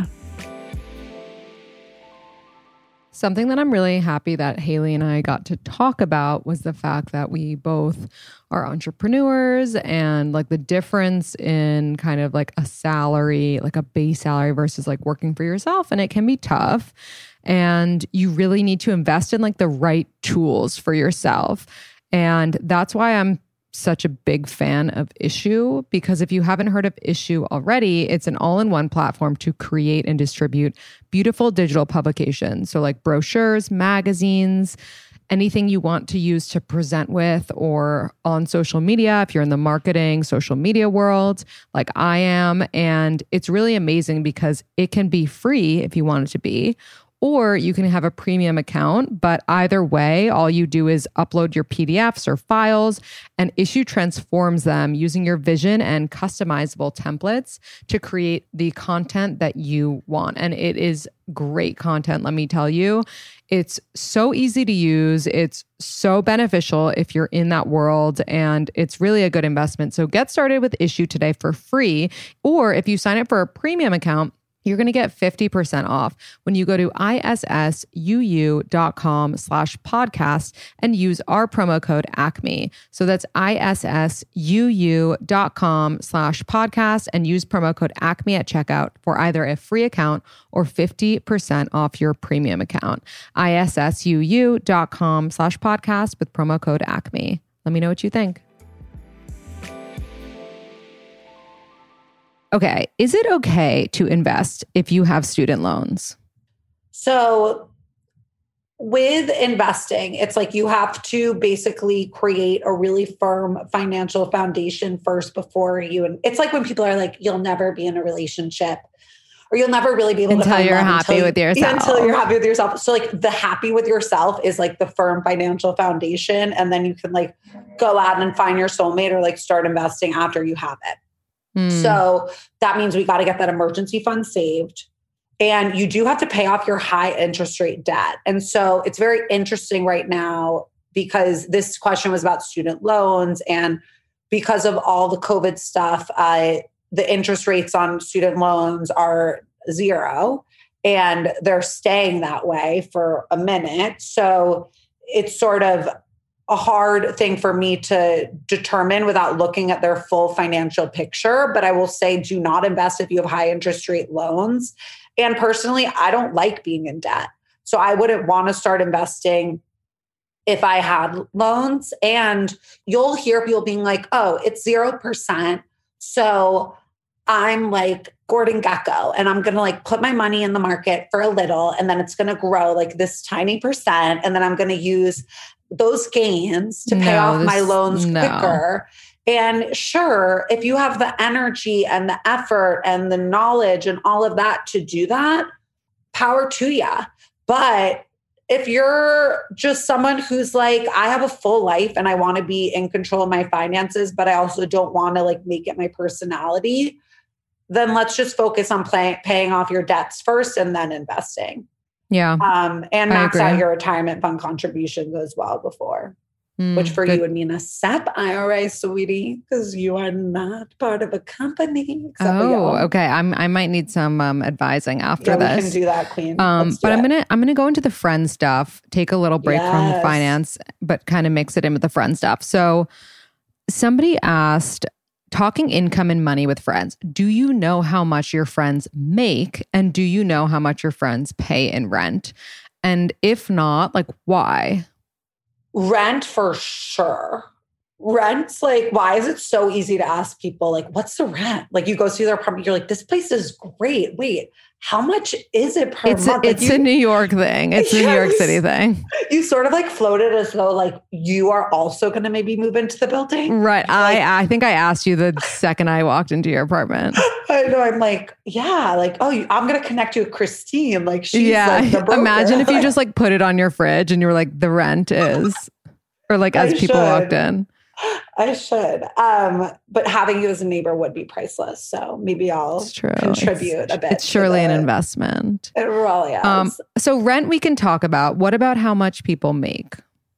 Something that I'm really happy that Haley and I got to talk about was the fact that we both are entrepreneurs and like the difference in kind of like a salary, like a base salary versus like working for yourself. And it can be tough. And you really need to invest in like the right tools for yourself. And that's why I'm such a big fan of Issuu, because if you haven't heard of Issuu already, it's an all-in-one platform to create and distribute beautiful digital publications. So like brochures, magazines, anything you want to use to present with or on social media, if you're in the marketing, social media world, like I am. And it's really amazing because it can be free if you want it to be, or you can have a premium account. But either way, all you do is upload your PDFs or files, and Issuu transforms them using your vision and customizable templates to create the content that you want. And it is great content, let me tell you. It's so easy to use. It's so beneficial if you're in that world, and it's really a good investment. So get started with Issuu today for free. Or if you sign up for a premium account, You're going to get 50% off when you go to issuu.com/podcast and use our promo code ACME. So that's issuu.com/podcast and use promo code ACME at checkout for either a free account or 50% off your premium account. issuu.com/podcast with promo code ACME. Let me know what you think. Okay, is it okay to invest if you have student loans? So with investing, it's like you have to basically create a really firm financial foundation first before you. It's like when people are like, you'll never be in a relationship or you'll never really be able until you're happy with yourself. Until you're happy with yourself. So like the happy with yourself is like the firm financial foundation. And then you can like go out and find your soulmate or like start investing after you have it. So that means we got to get that emergency fund saved. And you do have to pay off your high interest rate debt. And so it's very interesting right now because this question was about student loans. And because of all the COVID stuff, the interest rates on student loans are 0 and they're staying that way for a minute. So it's sort of a hard thing for me to determine without looking at their full financial picture. But I will say, do not invest if you have high interest rate loans. And personally, I don't like being in debt. So I wouldn't want to start investing if I had loans. And you'll hear people being like, oh, it's 0%. So I'm like Gordon Gekko and I'm going to like put my money in the market for a little and then it's going to grow like this tiny percent. And then I'm going to use those gains to pay off my loans quicker. And sure, if you have the energy and the effort and the knowledge and all of that to do that, power to you. But if you're just someone who's like, I have a full life and I want to be in control of my finances, but I also don't want to like make it my personality, then let's just focus on paying off your debts first and then investing. Yeah. And max out your retirement fund contributions as well before, which for you would mean a SEP IRA, sweetie, because you are not part of a company. Okay. I might need some advising after this. We can do that, queen. But I'm gonna go into the friend stuff, take a little break from the finance, but kind of mix it in with the friend stuff. So somebody asked, talking income and money with friends, do you know how much your friends make? And do you know how much your friends pay in rent? And if not, like why? Rent for sure. Rent's like, why is it so easy to ask people, like, what's the rent? Like you go see their apartment, you're like, this place is great. Wait, how much is it per month? It's a New York thing. It's a New York City thing. You sort of like floated as though like you are also going to maybe move into the building. Right. Like, I think I asked you the second I walked into your apartment. I know. I'm like, yeah, like, oh, I'm going to connect you with Christine. Like she's like the broker. Imagine if you just like put it on your fridge and you were like, the rent is, or like as people walked in. I should. But having you as a neighbor would be priceless. So maybe I'll contribute a bit. It's surely an investment. It really is. So rent we can talk about. What about how much people make?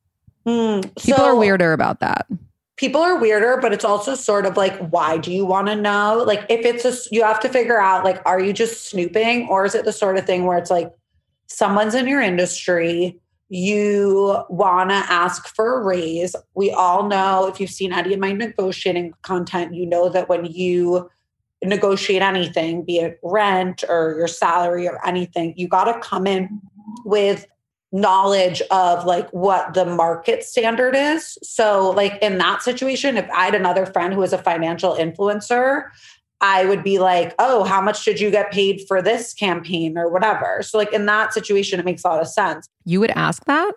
People are weirder about that. People are weirder, but it's also sort of like, why do you want to know? Like if it's you have to figure out like, are you just snooping or is it the sort of thing where it's like someone's in your industry, you want to ask for a raise. We all know, if you've seen any of my negotiating content, you know that when you negotiate anything, be it rent or your salary or anything, you got to come in with knowledge of like what the market standard is. So like in that situation, if I had another friend who was a financial influencer, I would be like, oh, how much did you get paid for this campaign or whatever? So like in that situation, it makes a lot of sense. You would ask that?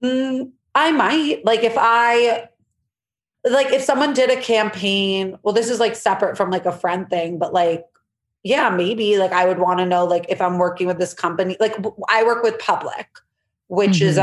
I might. Like if someone did a campaign, well, this is like separate from like a friend thing, but like, yeah, maybe like I would want to know like if I'm working with this company, like I work with Public, which is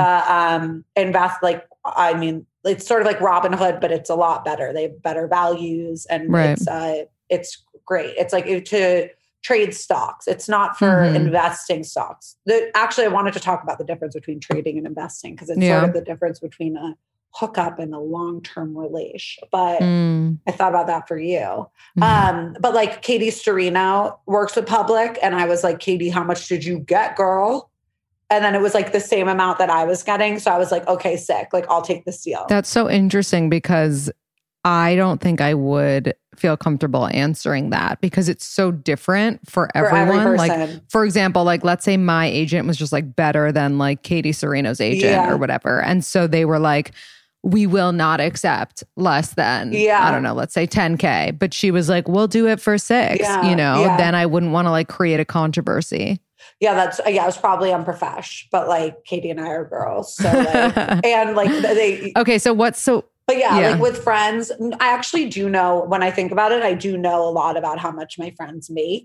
it's sort of like Robinhood, but it's a lot better. They have better values and it's great. It's like to trade stocks. It's not for investing stocks. Actually, I wanted to talk about the difference between trading and investing because it's sort of the difference between a hook up in a long-term relation. But I thought about that for you. But like Katie Storino works with Public. And I was like, Katie, how much did you get, girl? And then it was like the same amount that I was getting. So I was like, okay, sick. Like, I'll take this deal. That's so interesting because I don't think I would feel comfortable answering that because it's so different for everyone. Like, for example, like let's say my agent was just like better than like Katie Serino's agent or whatever. And so they were like, we will not accept less than, I don't know, let's say 10K. But she was like, we'll do it for 6, you know, then I wouldn't want to like create a controversy. Yeah, it was probably unprofesh, but like Katie and I are girls. So like, and like they. Okay, so But like with friends, I actually do know, when I think about it, I do know a lot about how much my friends make.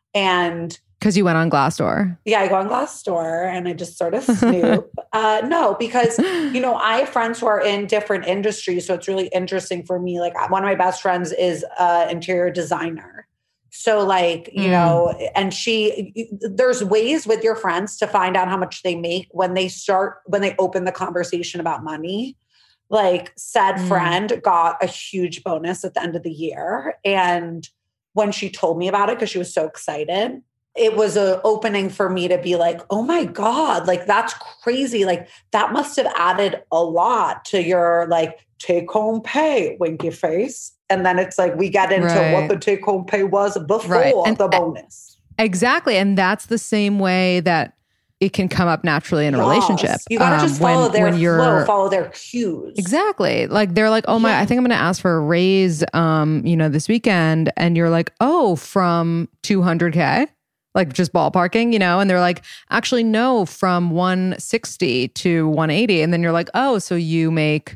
And because you went on Glassdoor. Yeah, I go on Glassdoor and I just sort of snoop. No, because, you know, I have friends who are in different industries. So it's really interesting for me. Like one of my best friends is an interior designer. So like, you know, and there's ways with your friends to find out how much they make when they open the conversation about money. Like said friend got a huge bonus at the end of the year. And when she told me about it, because she was so excited, it was an opening for me to be like, oh my God, like that's crazy. Like that must have added a lot to your like take home pay, winky face. And then it's like, we get into what the take home pay was before the bonus. Exactly. And that's the same way that it can come up naturally in a relationship. You got to just follow their flow, follow their cues. Exactly. Like they're like, oh my, I think I'm going to ask for a raise, you know, this weekend. And you're like, oh, from 200K, like just ballparking, you know? And they're like, actually, no, from 160 to 180. And then you're like, oh, so you make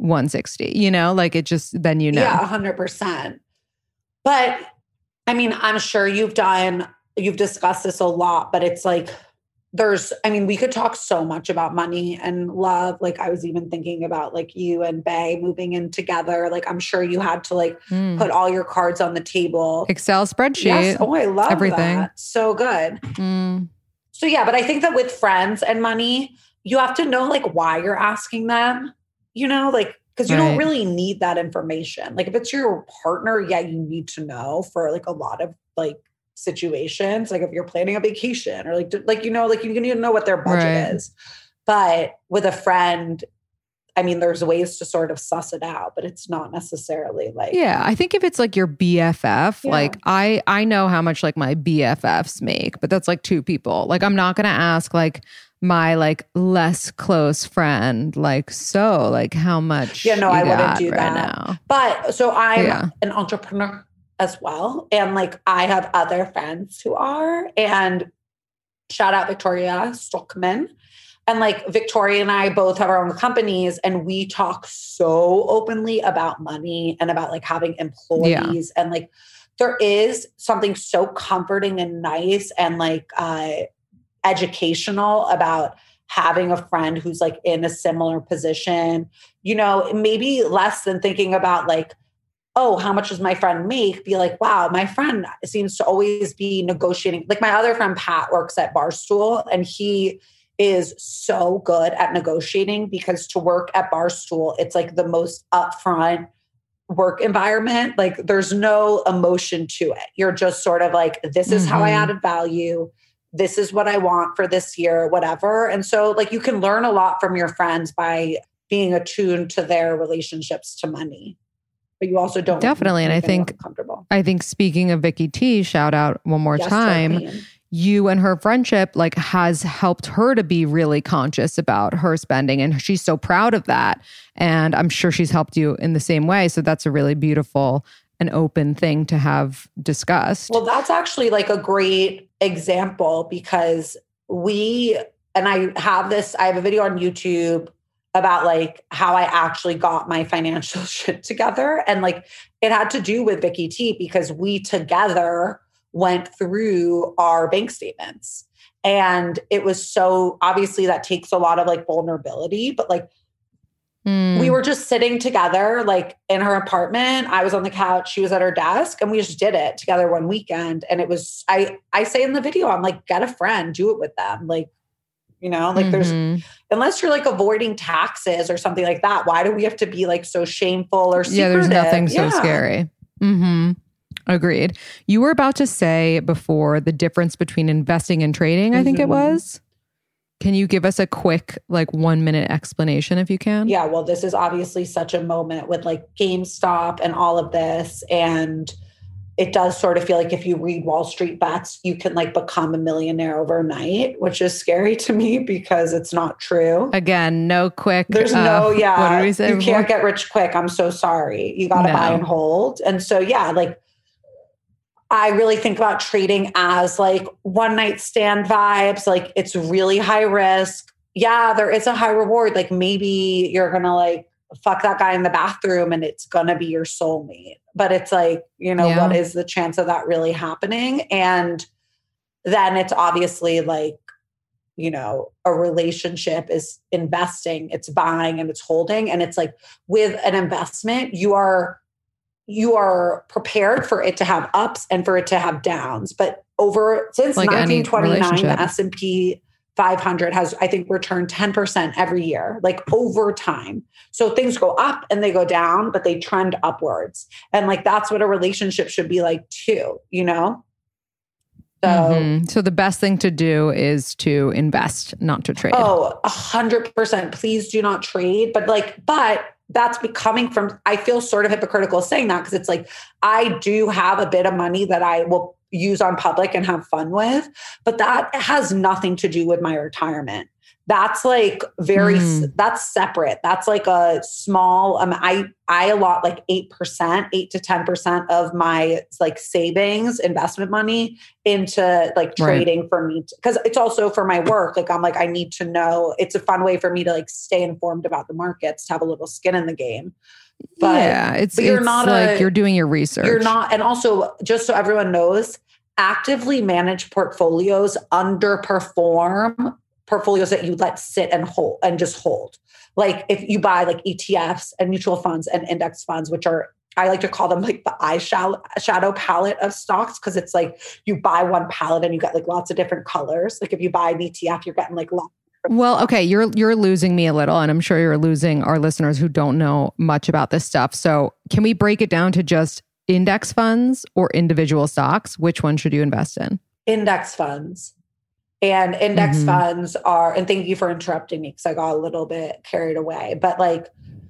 160, you know, like it just, then you know. Yeah, 100%. But I mean, I'm sure you've discussed this a lot, but it's like, we could talk so much about money and love. Like I was even thinking about like you and Bay moving in together. Like I'm sure you had to like put all your cards on the table. Excel spreadsheet. Yes. Oh, I love everything. That. So good. So yeah, but I think that with friends and money, you have to know like why you're asking them, you know, like, because you don't really need that information. Like if it's your partner, you need to know for like a lot of like situations, like if you're planning a vacation or like you know, like you need to know what their budget is. But with a friend, I mean, there's ways to sort of suss it out, but it's not necessarily like. Yeah, I think if it's like your BFF, like I know how much like my BFFs make, but that's like 2 people. Like I'm not gonna ask like my like less close friend, like, so like how much I wouldn't do right that now. But so I'm an entrepreneur as well. And like, I have other friends who are, and shout out Victoria Stockman. And like Victoria and I both have our own companies and we talk so openly about money and about like having employees. And like, there is something so comforting and nice and like educational about having a friend who's like in a similar position, you know, maybe less than thinking about like, oh, how much does my friend make? Be like, wow, my friend seems to always be negotiating. Like my other friend, Pat, works at Barstool and he is so good at negotiating because to work at Barstool, it's like the most upfront work environment. Like there's no emotion to it. You're just sort of like, this is how I added value. This is what I want for this year, whatever. And so like you can learn a lot from your friends by being attuned to their relationships to money. But you also don't definitely. And I think speaking of Vicky T, shout out one more time. You and her friendship like has helped her to be really conscious about her spending, and she's so proud of that. And I'm sure she's helped you in the same way. So that's a really beautiful and open thing to have discussed. Well, that's actually like a great example because I have a video on YouTube about like how I actually got my financial shit together. And like, it had to do with Vicky T because we together went through our bank statements. And it was so obviously that takes a lot of like vulnerability, but like we were just sitting together, like in her apartment. I was on the couch, she was at her desk, and we just did it together one weekend. And it was, I say in the video, I'm like, get a friend, do it with them. Like, You know, like there's, unless you're like avoiding taxes or something like that, why do we have to be like so shameful or secretive? Yeah, there's nothing so scary. Agreed. You were about to say before the difference between investing and trading, I think it was. Can you give us a quick, like 1 minute explanation if you can? Yeah, well, this is obviously such a moment with like GameStop and all of this. And it does sort of feel like if you read Wall Street Bets, you can like become a millionaire overnight, which is scary to me because it's not true. Again, no quick. There's what did we say? You before? Can't get rich quick. I'm so sorry. You got to buy and hold. And so, yeah, like I really think about trading as like one night stand vibes. Like it's really high risk. Yeah, there is a high reward. Like maybe you're going to like fuck that guy in the bathroom and it's going to be your soulmate. But it's like, you know, what is the chance of that really happening? And then it's obviously like, you know, a relationship is investing, it's buying and it's holding. And it's like with an investment, you are prepared for it to have ups and for it to have downs. But since like 1929, the S&P 500 has, I think, returned 10% every year, like over time. So things go up and they go down, but they trend upwards. And like, that's what a relationship should be like too, you know? So the best thing to do is to invest, not to trade. Oh, 100%. Please do not trade. But that's becoming from, I feel sort of hypocritical saying that because it's like, I do have a bit of money that I will use on public and have fun with, but that has nothing to do with my retirement. That's like that's separate. That's like a small, I allot like 8% to 10% of my like savings, investment money into like trading for me. Cause it's also for my work. Like I'm like, I need to know, it's a fun way for me to like stay informed about the markets, to have a little skin in the game. But you're not like you're doing your research. You're not. And also just so everyone knows, actively managed portfolios underperform portfolios that you let sit and hold and just hold. Like if you buy like ETFs and mutual funds and index funds, which are, I like to call them like the eyeshadow palette of stocks. Cause it's like you buy one palette and you get like lots of different colors. Like if you buy an ETF, you're getting like lots. Well, okay, you're losing me a little, and I'm sure you're losing our listeners who don't know much about this stuff. So can we break it down to just index funds or individual stocks? Which one should you invest in? Index funds. And index funds are, and thank you for interrupting me because I got a little bit carried away, but like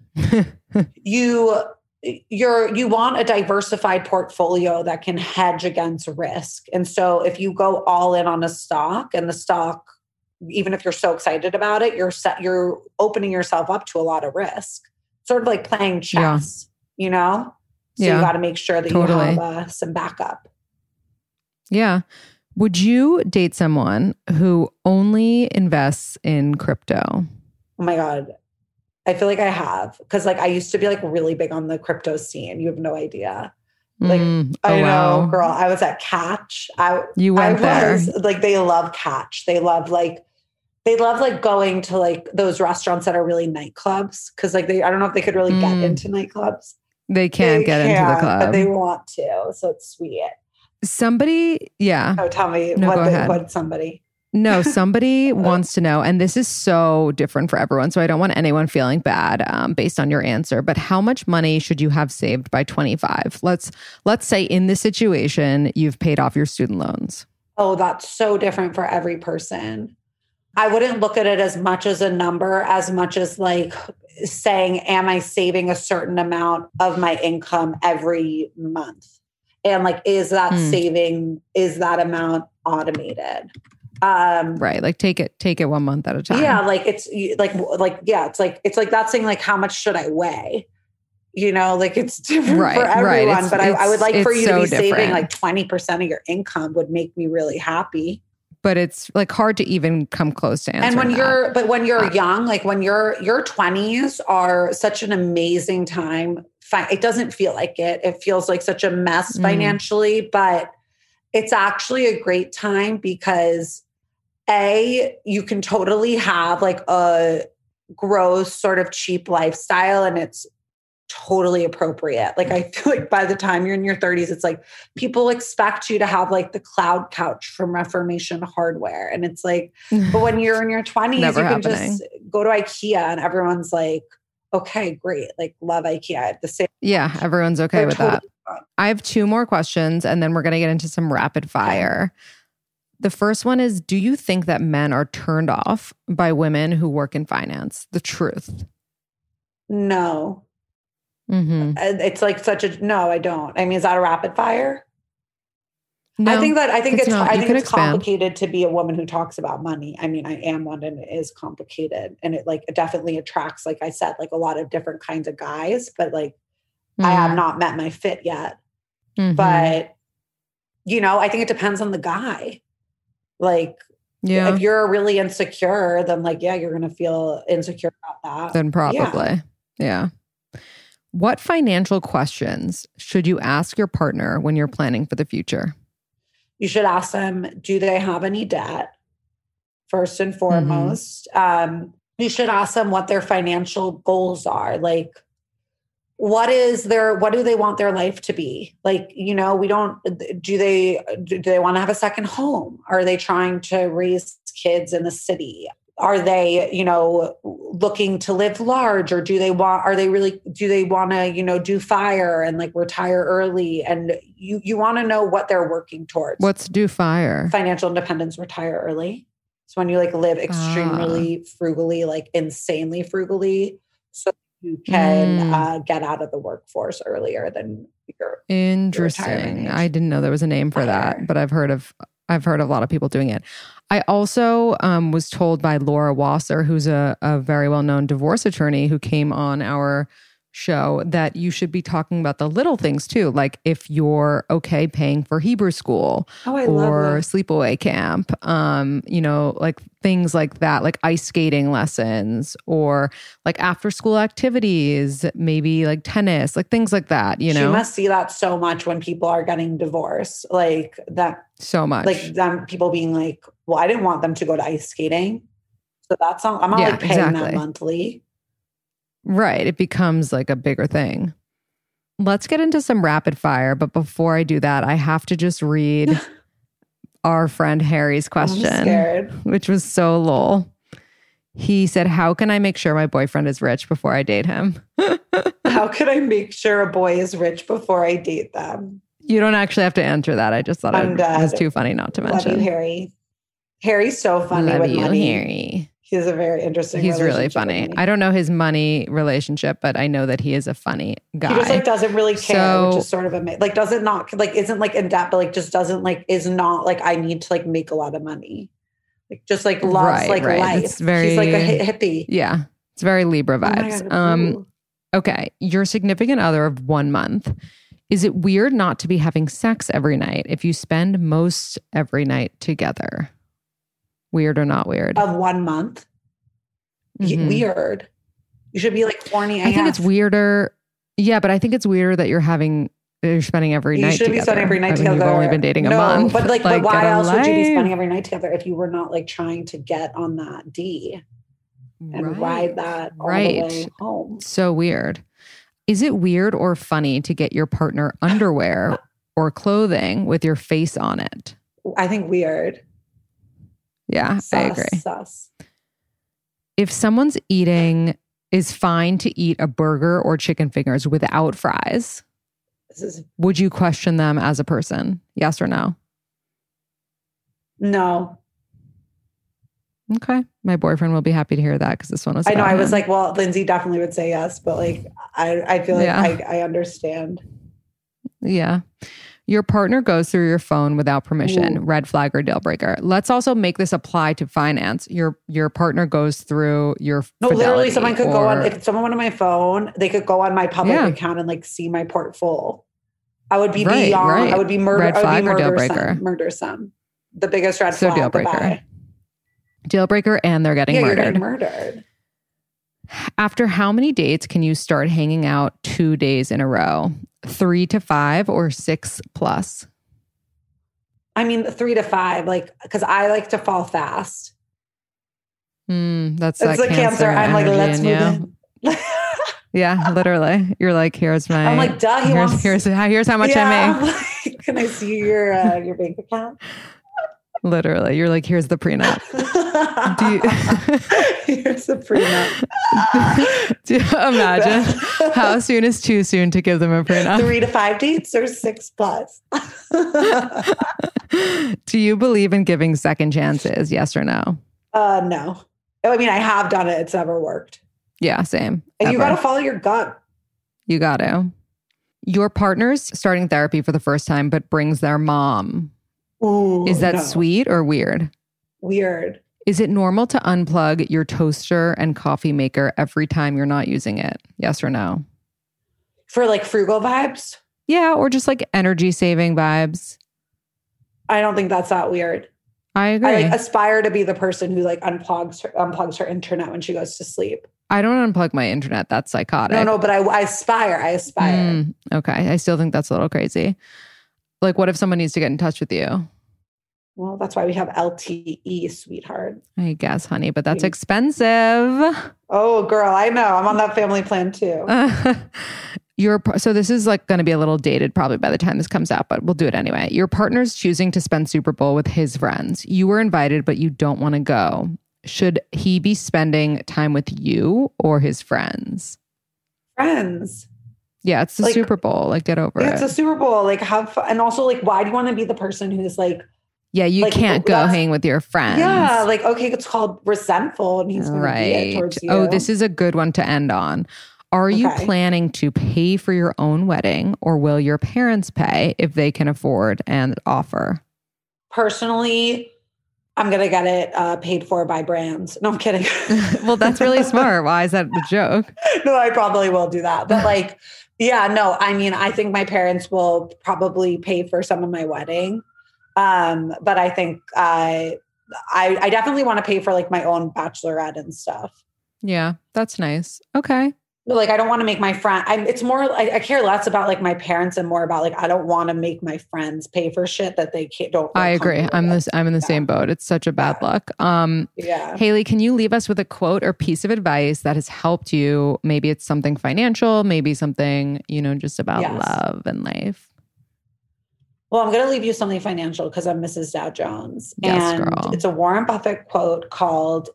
you want a diversified portfolio that can hedge against risk. And so if you go all in on a stock and the stock, even if you're so excited about it, you're opening yourself up to a lot of risk. Sort of like playing chess, you know? So you got to make sure that you have some backup. Yeah. Would you date someone who only invests in crypto? Oh my God. I feel like I have. Because like I used to be like really big on the crypto scene. You have no idea. Like I know, girl. I was at Catch. You went there. Like they love Catch. They love going to like those restaurants that are really nightclubs. Cause like I don't know if they could really get into nightclubs. They can't get into the club. But they want to. So it's sweet. Somebody, Oh, tell me what somebody. No, somebody wants to know, and this is so different for everyone, so I don't want anyone feeling bad based on your answer, but how much money should you have saved by 25? Let's say in this situation, you've paid off your student loans. Oh, that's so different for every person. I wouldn't look at it as much as a number, as much as like saying, am I saving a certain amount of my income every month? And like, is that amount automated? Right. Like take it 1 month at a time. Yeah. Like it's like that saying like, how much should I weigh? You know, like it's different for everyone, but I would like for you to be saving like 20% of your income would make me really happy. But it's like hard to even come close to answering And when you're young, like when your 20s are such an amazing time. It doesn't feel like it. It feels like such a mess financially, but it's actually a great time because you can totally have like a gross sort of cheap lifestyle and it's totally appropriate. Like, I feel like by the time you're in your 30s, it's like people expect you to have like the cloud couch from Reformation Hardware. And it's like, but when you're in your 20s, you can just go to IKEA and everyone's like, okay, great. Like, love IKEA. The same. Yeah, everyone's okay with that. Fun. I have 2 more questions and then we're going to get into some rapid fire. The first one is, do you think that men are turned off by women who work in finance? The truth. No. Mm-hmm. It's like no, I don't. I mean, is that a rapid fire? No, I think it's expand. complicated to be a woman who talks about money. I mean, I am one and it is complicated, and it definitely attracts, like I said, like a lot of different kinds of guys, but like I have not met my fit yet. Mm-hmm. But I think it depends on the guy. Like, if you're really insecure, then like, you're going to feel insecure about that. Then probably. Yeah. What financial questions should you ask your partner when you're planning for the future? You should ask them, do they have any debt? First and foremost. You should ask them what their financial goals are. Like, what do they want their life to be? Like, do they want to have a second home? Are they trying to raise kids in the city? Are they, looking to live large, or do they want to, do FIRE and like retire early? And you want to know what they're working towards. What's do FIRE? Financial independence, retire early. So when you like live extremely frugally, like insanely frugally, so you can get out of the workforce earlier than your Interesting. I didn't know there was a name for that, but I've heard of a lot of people doing it. I also was told by Laura Wasser, who's a very well-known divorce attorney who came on our show, that you should be talking about the little things too. Like if you're okay paying for Hebrew school or sleepaway camp, like things like that, like ice skating lessons or like after school activities, maybe like tennis, like things like that, She must see that so much when people are getting divorced. Like that. So much. Like them people being like, well, I didn't want them to go to ice skating. So that's not, I'm not like paying that monthly. Right. It becomes like a bigger thing. Let's get into some rapid fire. But before I do that, I have to just read our friend Harry's question, which was so lol. He said, how can I make sure my boyfriend is rich before I date him? How can I make sure a boy is rich before I date them? You don't actually have to answer that. I just thought it was too funny not to mention. Love you, Harry. Harry's so funny with money. Harry. He's a very interesting. He's really funny. I don't know his money relationship, but I know that he is a funny guy. He just like doesn't really care, which is sort of like doesn't not like isn't like in debt, but like just doesn't like is not like I need to like make a lot of money. Like just like loves life. It's very, he's like a hippie. Yeah, it's very Libra vibes. Oh God, okay, your significant other of 1 month. Is it weird not to be having sex every night if you spend most every night together? Weird or not weird? Of 1 month? Mm-hmm. Weird. You should be like horny. I think it's weirder. Yeah, but I think it's weirder that you're spending every night together. You should be spending every night together. You've only been dating a month. But like but why else would you be spending every night together if you were not like trying to get on that D and ride that all the way home? So weird. Is it weird or funny to get your partner underwear or clothing with your face on it? I think weird. Yeah, I agree. Sus. If someone's is fine to eat a burger or chicken fingers without fries, would you question them as a person? Yes or no? No. Okay. My boyfriend will be happy to hear that because this one was. I know. I was like, well, Lindsay definitely would say yes, but like, I feel like I understand. Yeah. Your partner goes through your phone without permission. Ooh. Red flag or deal breaker. Let's also make this apply to finance. Your partner goes through your literally someone could go on, if someone went on my phone, they could go on my public account and like see my portfolio. I would be I would be red flag or deal breaker. Murdersome. The biggest red flag. Deal breaker. Deal breaker, and they're getting murdered. You're getting murdered. After how many dates can you start hanging out 2 days in a row? 3 to 5 or 6+? I mean, 3 to 5, like, because I like to fall fast. That's the cancer. I'm like, let's move in. Yeah, literally. You're like, here's my. I'm like, duh. Here's how much I make. Like, can I see your bank account? Literally, you're like, here's the prenup. Here's the prenup. Do you imagine how soon is too soon to give them a prenup? 3 to 5 dates or 6+? Do you believe in giving second chances? Yes or no? No. I mean, I have done it. It's never worked. Yeah, same. And you got to follow your gut. You got to. Your partner's starting therapy for the first time, but brings their mom. Ooh, is that sweet or weird? Weird. Is it normal to unplug your toaster and coffee maker every time you're not using it? Yes or no? For like frugal vibes? Yeah, or just like energy saving vibes. I don't think that's that weird. I agree. I aspire to be the person who like unplugs her internet when she goes to sleep. I don't unplug my internet. That's psychotic. No, but I aspire. Okay. I still think that's a little crazy. Like, what if someone needs to get in touch with you? Well, that's why we have LTE, sweetheart. I guess, honey, but that's expensive. Oh, girl, I know. I'm on that family plan too. So this is like going to be a little dated probably by the time this comes out, but we'll do it anyway. Your partner's choosing to spend Super Bowl with his friends. You were invited, but you don't want to go. Should he be spending time with you or his friends? Friends. Yeah, it's the Super Bowl. Like, get over it. It's a Super Bowl. Like, have fun. And also, like, why do you want to be the person who's like, yeah, you like, can't go hang with your friends. Yeah, like, okay, it's called resentful, and he's going to be it towards you. Oh, this is a good one to end on. Are you planning to pay for your own wedding, or will your parents pay if they can afford and offer? Personally, I'm going to get it paid for by brands. No, I'm kidding. Well, that's really smart. Why is that a joke? No, I probably will do that. But like, yeah, no, I mean, I think my parents will probably pay for some of my wedding. But I think I definitely want to pay for like my own bachelorette and stuff. Yeah, that's nice. Okay. Like, I don't want to make my friend, it's more, I care less about like my parents and more about like, I don't want to make my friends pay for shit that they don't. I agree. I'm in the same boat. It's such a bad luck. Haley, can you leave us with a quote or piece of advice that has helped you? Maybe it's something financial, maybe something, just about love and life. Well, I'm going to leave you something financial because I'm Mrs. Dow Jones. Yes, and girl. It's a Warren Buffett quote called,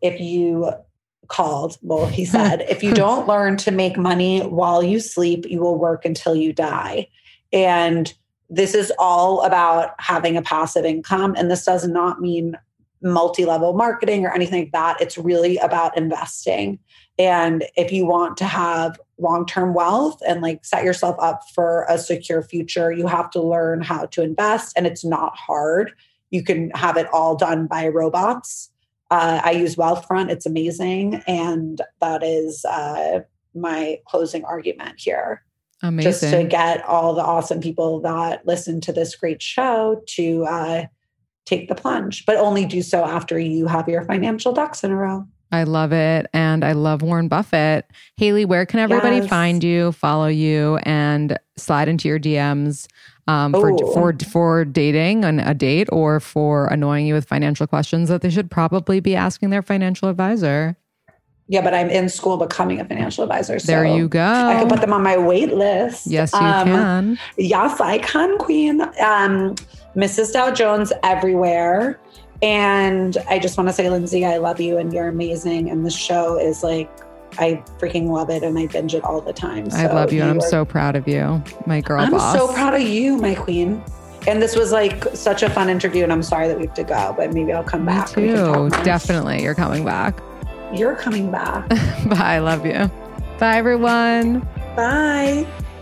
he said, if you don't learn to make money while you sleep, you will work until you die. And this is all about having a passive income. And this does not mean multi-level marketing or anything like that. It's really about investing. And if you want to have long-term wealth and like set yourself up for a secure future, you have to learn how to invest. And it's not hard. You can have it all done by robots. I use Wealthfront. It's amazing. And that is my closing argument here. Amazing. Just to get all the awesome people that listen to this great show to take the plunge, but only do so after you have your financial ducks in a row. I love it. And I love Warren Buffett. Haley, where can everybody find you, follow you, and slide into your DMs for dating on a date or for annoying you with financial questions that they should probably be asking their financial advisor? Yeah, but I'm in school becoming a financial advisor. So there you go. I can put them on my wait list. Yes, you can. Yes, I can, queen. Mrs. Dow Jones everywhere. And I just want to say, Lindsay, I love you and you're amazing. And the show is like, I freaking love it. And I binge it all the time. So I love you. And I'm so proud of you, my girl boss. I'm so proud of you, my queen. And this was like such a fun interview. And I'm sorry that we have to go, but maybe I'll come back. Me too. Definitely. You're coming back. You're coming back. Bye. I love you. Bye, everyone. Bye.